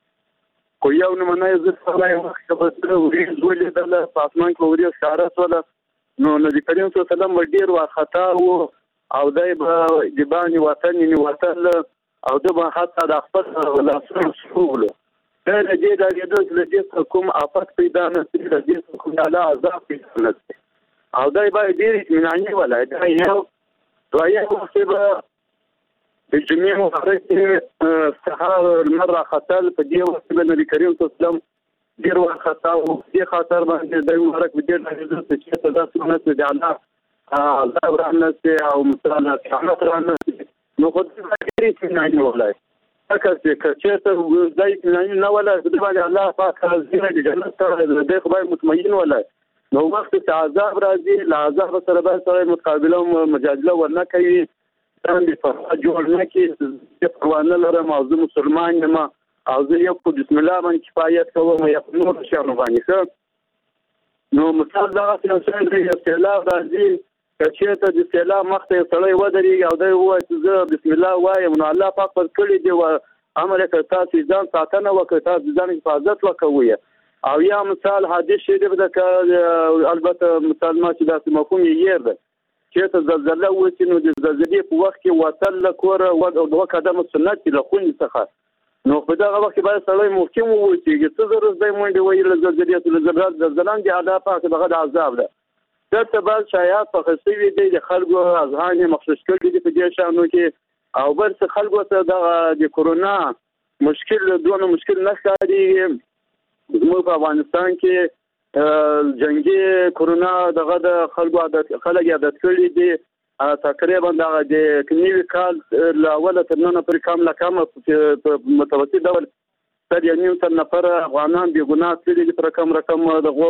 خو یو نمونه یې زه سړی وخت به وریځ ولیدله په اسمان کې وریځ ښکاره شوله، نو نبي کریم صلی الله علیه وسلم به ډېر وارخطا و او دی به د باندې وطن یې وتل او ده به حتی د خپل لاسونه سپولو. دا د دې ډارېدو چې له دې څخه کوم آفت پیدا نه شي، له دې څخه کوم الله عذاب پیدا نه شي او دی باید ډېر اطمیناني ولای. دا یو دویم وخت به د جمعې مبارک کې سهار لمر راختل، په دې وخت کې به نبي کریم صلی الله علیه وسلم ډېر وارخطا و. دې خاطر باندې دی مبارک به ډېر ډارېده چې چېرته داسې ونه شي د الله عذاب رانشي او مثلا قیامت رانشي. نو خو دې باید ډېر اطمیناني ولای. که چېرته دا اطمیناني نه ولای د باندې الله پاک زیری د جنت ته د دې خو باید مطمئن ولای. نو وخت چې عذاب راځي له عذاب سره باید سره مقابله مجادله ورنه کوي، ځان دې پروا جوړ نه کړي. زه پروا نه لرم او زه مسلمان یم او زه یو په بسم الله باندې کفایت کوم یا په نورو شیانو باندې ښه. نو مثال دغسې یو شی دی یو سیلاب راځي، که چېرته د سیلاب مخ ته یو سړی ودرېږي او دی ووایي چې زه بسم الله وایم، نو الله پاک پر کړي دي و امر یې کړ تاسې ځان ساتنه وکړئ، تاسې ځان حفاظت وکوئ. او یا مثال حدیث شریف ده که البته مثال ما چې داسې مفهوم یې هیر ده، چېرته زلزله وشي نو د زلزلې په وخت کې وتل له کوره 2 قدمه سنت دي له خونې څخه. نو په دغه وخت کې باید سړی محکم واوسېږي، څه ضرورت دی منډې وهي له زلزلې زلزله هم د الله پاک دغه د عذاب ده. دلته بعض شایعات پخه شوي دي، د خلکو اذهان یې مخصوص کړي دي په دې شیانو کې. او بل څه خلکو ته دغه د کرونا مشکل دونه مشکل نه ښکاري. زموږ په افغانستان کې جنګي کرونا دغه د خلک عادت کړي دي. تقریبا دغه د نوي کال له اوله تر ننه پورې کم له کمه په متوسط ډول 1.5 نفر افغانان بېګناه تللي دي، پر رقم دغو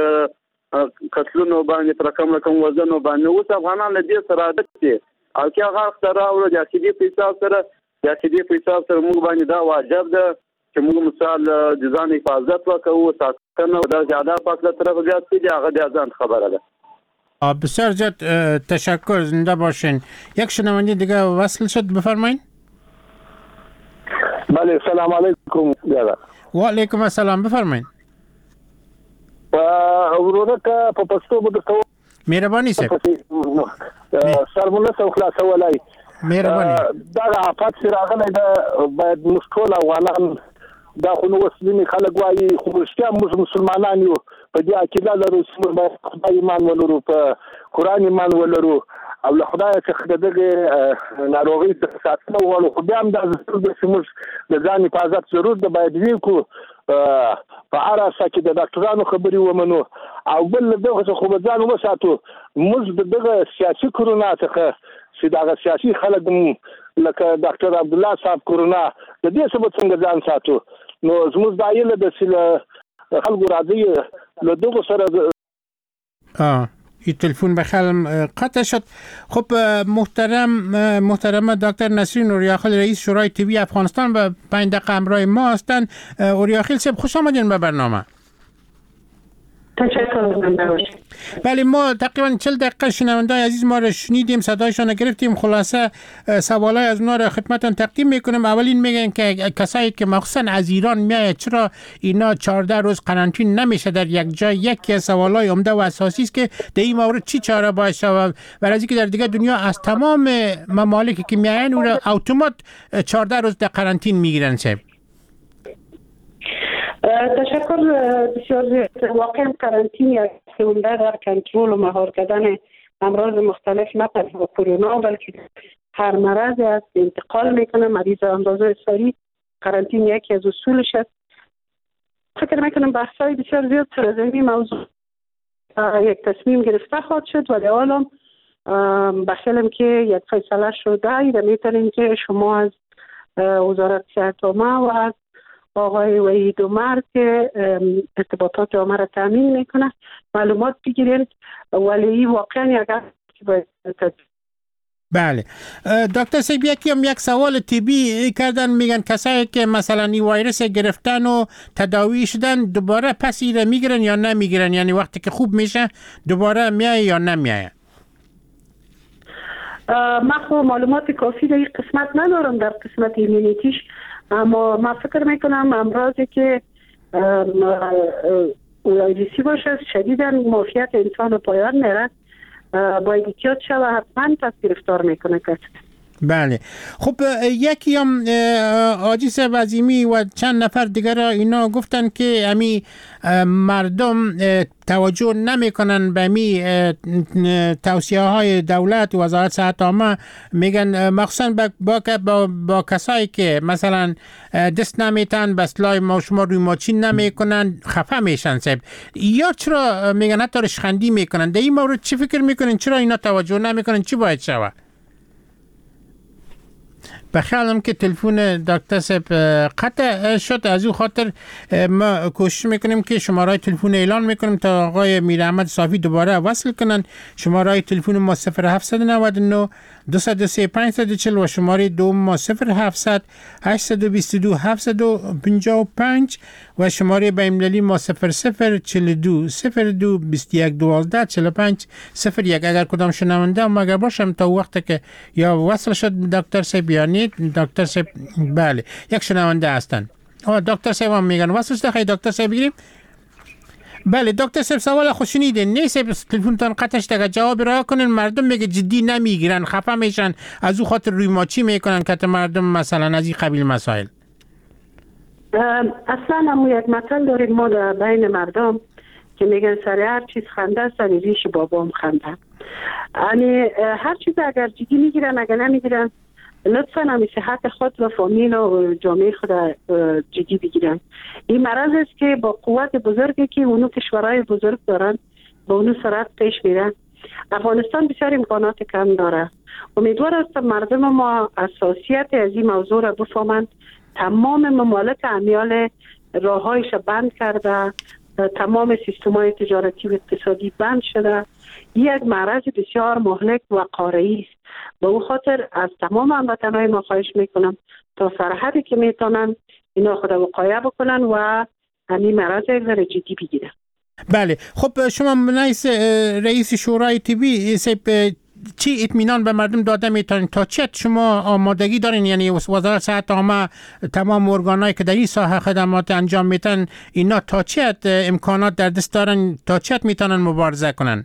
باندې قتلونو باندې، پر رقم وزنو باندې. اوس افغانان له دې سره عادت دي او که هغه اخته راوړو د عقیدې په حساب سره یا چې دې په حساب سره موږ باندې دا واجب ده چې موږ مثال د ځان حفاظت وکړو ساتنه او د زیاده فاصله طرف زیاد کړي هغه د ځان خبره ده. بسیار زیاد تشکر، زنده باشین. یک شنونده دیگه وصل شد، بفرمایید. بله سلام علیکم. و علیکم السلام، بفرمایید. ورونه که په پښتو بده کوم مهرباني صاحب سرمنه سو خلاصولای مهرباني دا آفات سره راغلی دا باید مشکل افغانان دا خو نو وسلمي خلک وایي خو رښتیا موږ مسلمانان یو په دې عقیده لرو چې موږ خدای ایمان ولرو په قرآن ایمان ولرو او له خدای څخه دغه ناروغي څخه ساتنه وغواړو خو بیا هم دا ضرور ده چې موږ د ځان حفاظت ضرور ده باید وکړو په هر اساس کې د ډاکټرانو خبرې ومنو او بل دغه څه خو به ځان وساتو موږ دغه سیاسي کرونا څخه چې دغه سیاسي خلک لکه ډاکټر عبد الله صاحب کرونا د دې څخه څنګه ځان ساتو نو زموږ دایله د خلکو راځي له دغه سره این تلفن بخلم قطع شد. خب محترم دکتر نسرین اوریاخیل رئیس شورای طبی افغانستان و 5 دقیقه همراه ما هستند. اوریاخیل صاحب خوش آمدین به برنامه. بله ما تقریبا 40 دقیقه شنوندای عزیز ما رو شنیدیم، صدایشان گرفتیم، خلاصه سوالای از اونا رو خدمتتون تقدیم میکنم. اولین میگن که کسایی که مخصوصا از ایران میاد چرا اینا 14 روز قرنطین نمیشه در یک جای؟ یکی از سوالای عمده و اساسی است که در این مورد چی چاره باید شود؟ برای اینکه در دیگه دنیا از تمام ممالکی که میاین اون اتومات 14 روز در قرنطین میگیرن. صاحب تشکر بسیار زیاد. واقعا قرنطین یک عمده در کنترل و مهار کردن امراض مختلف نه تنها کرونا بلکه هر مرض است انتقال میکنه. مریض اندازه سریع قرنطین یکی از اصولش است. فکر میکنم بحثای بسیار زیاد سر این موضوع یک تصمیم گرفته خواهد شد ولی حالا بخیلم که یک فیصله شده و میتونیم که شما از وزارت صحت عامه و از آقای وحید عمر که ارتباطات جامعه را تامین میکنه معلومات بگیرید ولی واقعا یک باید. بله دکتر صاحب یک سوال طبی کردن، میگن کسایی که مثلا این ویروس گرفتن و تداوی شدن دوباره پس ایره میگیرن یا نمیگیرن؟ یعنی وقتی که خوب میشه دوباره میایه یا نمیایه؟ من خب معلومات کافی در این قسمت ندارم در قسمت ایمونیتیش، اما من فکر میکنم امراضی که ویروسی باشه شدیداً معافیت انسان پایان میره، باید احتیاط شود، حتما پس گرفتار میکنه کسی. بله خب یکی هم آجی صاحب عظیمی و چند نفر دیگر اینا گفتن که امی مردم توجه نمیکنن به امی توصیه های دولت و وزارت صحت عامه، میگن مخصوصا با کسایی که مثلا دست نمیتن بسلای ما شما روی ماچین نمیکنن خفه میشن. صاحب یا چرا میگن حتی رشخندی میکنن؟ در این مورد چی فکر میکنین؟ چرا اینا توجه نمیکنن؟ چی باید شود؟ بخیالم که تلفن دکتر صاحب قطع شد، از او خاطر ما کوشش میکنیم که شماره تلفن اعلان میکنیم تا آقای میر احمد صافی دوباره وصل کنن. شماره تلفن ما 0799 203 540 و شماره دوم ما 0700 822 755 و شماره بین‌المللی ما 0042 02 21 12 45 01. اگر کدام شنونده مگر باشم تا وقتی که یا وصل شد دکتر صاحب یا نه دکتر صاحب. بله یک شنونده هستن. دکتر صاحب هم میگن وصل شده، خیلی دکتر صاحب بگیریم. بله دکتر صاحب سوال خوش شنیدین. نه صاحب تلفنتون قطع شده، جواب را کنین. مردم میگه جدی نمیگیرن، خفه میشن، از او خاطر روی ماچی میکنن که مردم مثلا از این قبیل مسائل. اصلا هم یک مثل داریم ما در بین مردم که میگن سر هر چیز خنده است، سر ریش بابام خنده. یعنی هر چیز اگر جدی میگیرن اگر نمیگیرن لطفاً هم صحت خود و فامیل و جامعه خود جدی بگیرن. این مرض است که با قوت بزرگی که اونو کشورهای بزرگ دارن با اونو سرعت پیش میرن. افغانستان بسیار امکانات کم داره. امیدوار هستم مردم ما اساسیت از این موضوع را بفهمند. تمام ممالک امیال راههایش بند کرده، تمام سیستم‌های تجارتی و اقتصادی بند شده. یک مرض بسیار مهلک و قاره‌ای است. به او خاطر از تمام هموطنهای ما خواهش میکنم تا سرحدی که میتونن اینا خود وقایه بکنن و همین مرض یک جدی بگیرن. بله خب شما رئیس شورای طبی چی اطمینان به مردم داده میتونین؟ تا چه شما آمادگی دارین؟ یعنی وزارت صحت عامه تمام ارگانایی که در این ساحه خدمات انجام میتن اینا تا چه امکانات در دست دارن؟ تا چه میتونن مبارزه کنن؟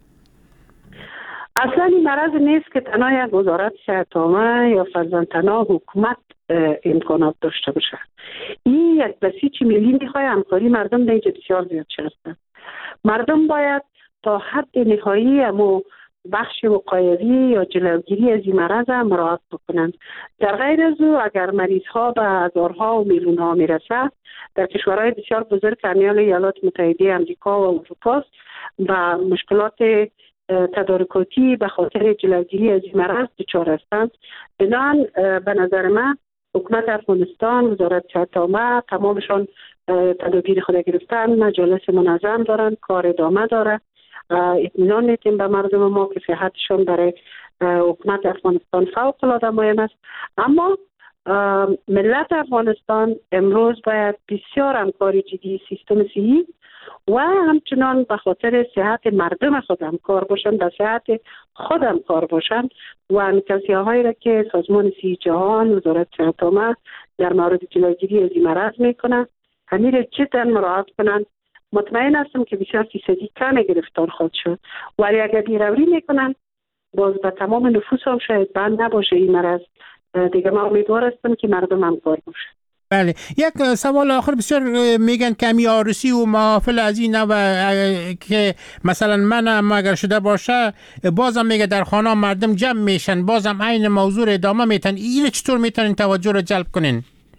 اصلا این مرض نیست که تنها یک وزارت صحت عامه یا فرضاً تنها حکومت امکانات داشته باشه. این یک بسیج ملی میخواد همکاری مردم در اینجا بسیار زیاد شده. مردم باید تا حد نهایی اما بخش وقایوی یا جلوگیری از این مرض مراعات بکنند. در غیر از او اگر مریض ها به هزارها و میلیون ها میرسه، در کشورهای بسیار بزرگ همین ایالات متحده آمریکا و اروپا و مشکلات تدارکاتی به خاطر جلوگیری از این مرض دچار هستند. بنابراین به نظر من حکومت افغانستان، وزارت صحت عامه تمامشان تدابیر خود گرفتن، مجالس منظم دارن، کار ادامه داره. اطمینان میتیم به مردم ما که صحتشون برای حکومت افغانستان فوق العاده مهم است. اما ملت افغانستان امروز باید بسیار همکاری جدی سیستم صحی و همچنان به خاطر صحت مردم خود همکار باشند، به صحت خود همکار باشند و انکاسی‌هایی را که سازمان صحی جهان، وزارت صحت عامه در مورد جلوگیری از این مرض میکنند همین را جدا مراعات کنند. مطمئن هستم که بسیار فیصدی کم گرفتار خواهد شد، ولی اگر بیروری میکنن باز به تمام نفوس هم شاید بند نباشه این مرض. دیگه من امیدوار هستم که مردم همکار باشه. بله یک سوال آخر، بسیار میگن کمی آرسی و محافل از این و که مثلا من اگر شده باشه بازم میگه در خانه مردم جمع میشن، بازم عین موضوع ادامه میتن. این چطور میتونین توجه رو جلب کنین؟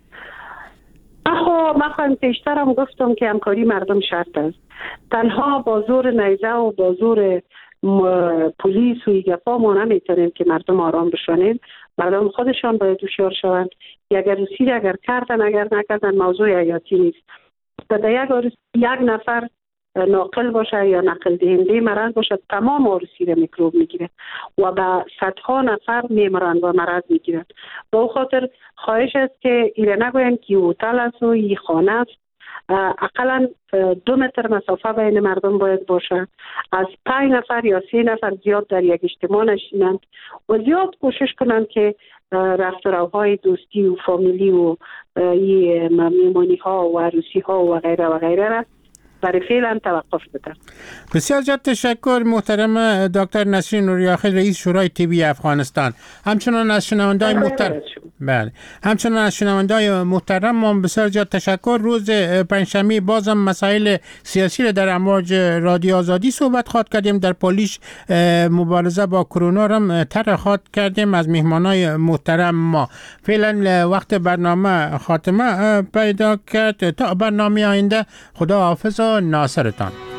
من خواهم پیشترم گفتم که همکاری مردم شرط است. تنها با زور نیزه و با زور پلیس و ایگفا ما نمیتونیم که مردم آرام بشونیم. مردم خودشان باید هوشیار شوند. اگر روسی اگر کردن اگر نکردن موضوع حیاتی نیست. در یک نفر ناقل باشه یا نقل دهنده مرض باشه تمام عروسی را میکروب میگیره و به صدها نفر میمرند و مرض میگیرند. به او خاطر خواهش است که ایره نگوین که هتل است و این خانه است. اقلا 2 متر مسافه بین مردم باید باشه. از 5 نفر یا 3 نفر زیاد در یک اجتماع نشینند و زیاد کوشش کنند که رفت و روهای دوستی و فامیلی و میمانی ها و عروسی ها و غیره و غیره را برای فعلا توقف بدن. بسیار زیاد تشکر محترم دکتر نسرین نوری‌آخی، رئیس شورای طبی افغانستان. همچنان از شنونده‌های محترم همچنان از شنونده‌های محترم ما بسیار زیاد تشکر. روز پنجشنبه بازم مسائل سیاسی را در امواج رادیو آزادی صحبت خواهد کردیم. در پالیش مبارزه با کرونا را طرح خواهد کردیم از مهمانای محترم ما. فعلا وقت برنامه خاتمه پیدا کرد. تا برنامه آینده خدا حافظ و ناصرتان.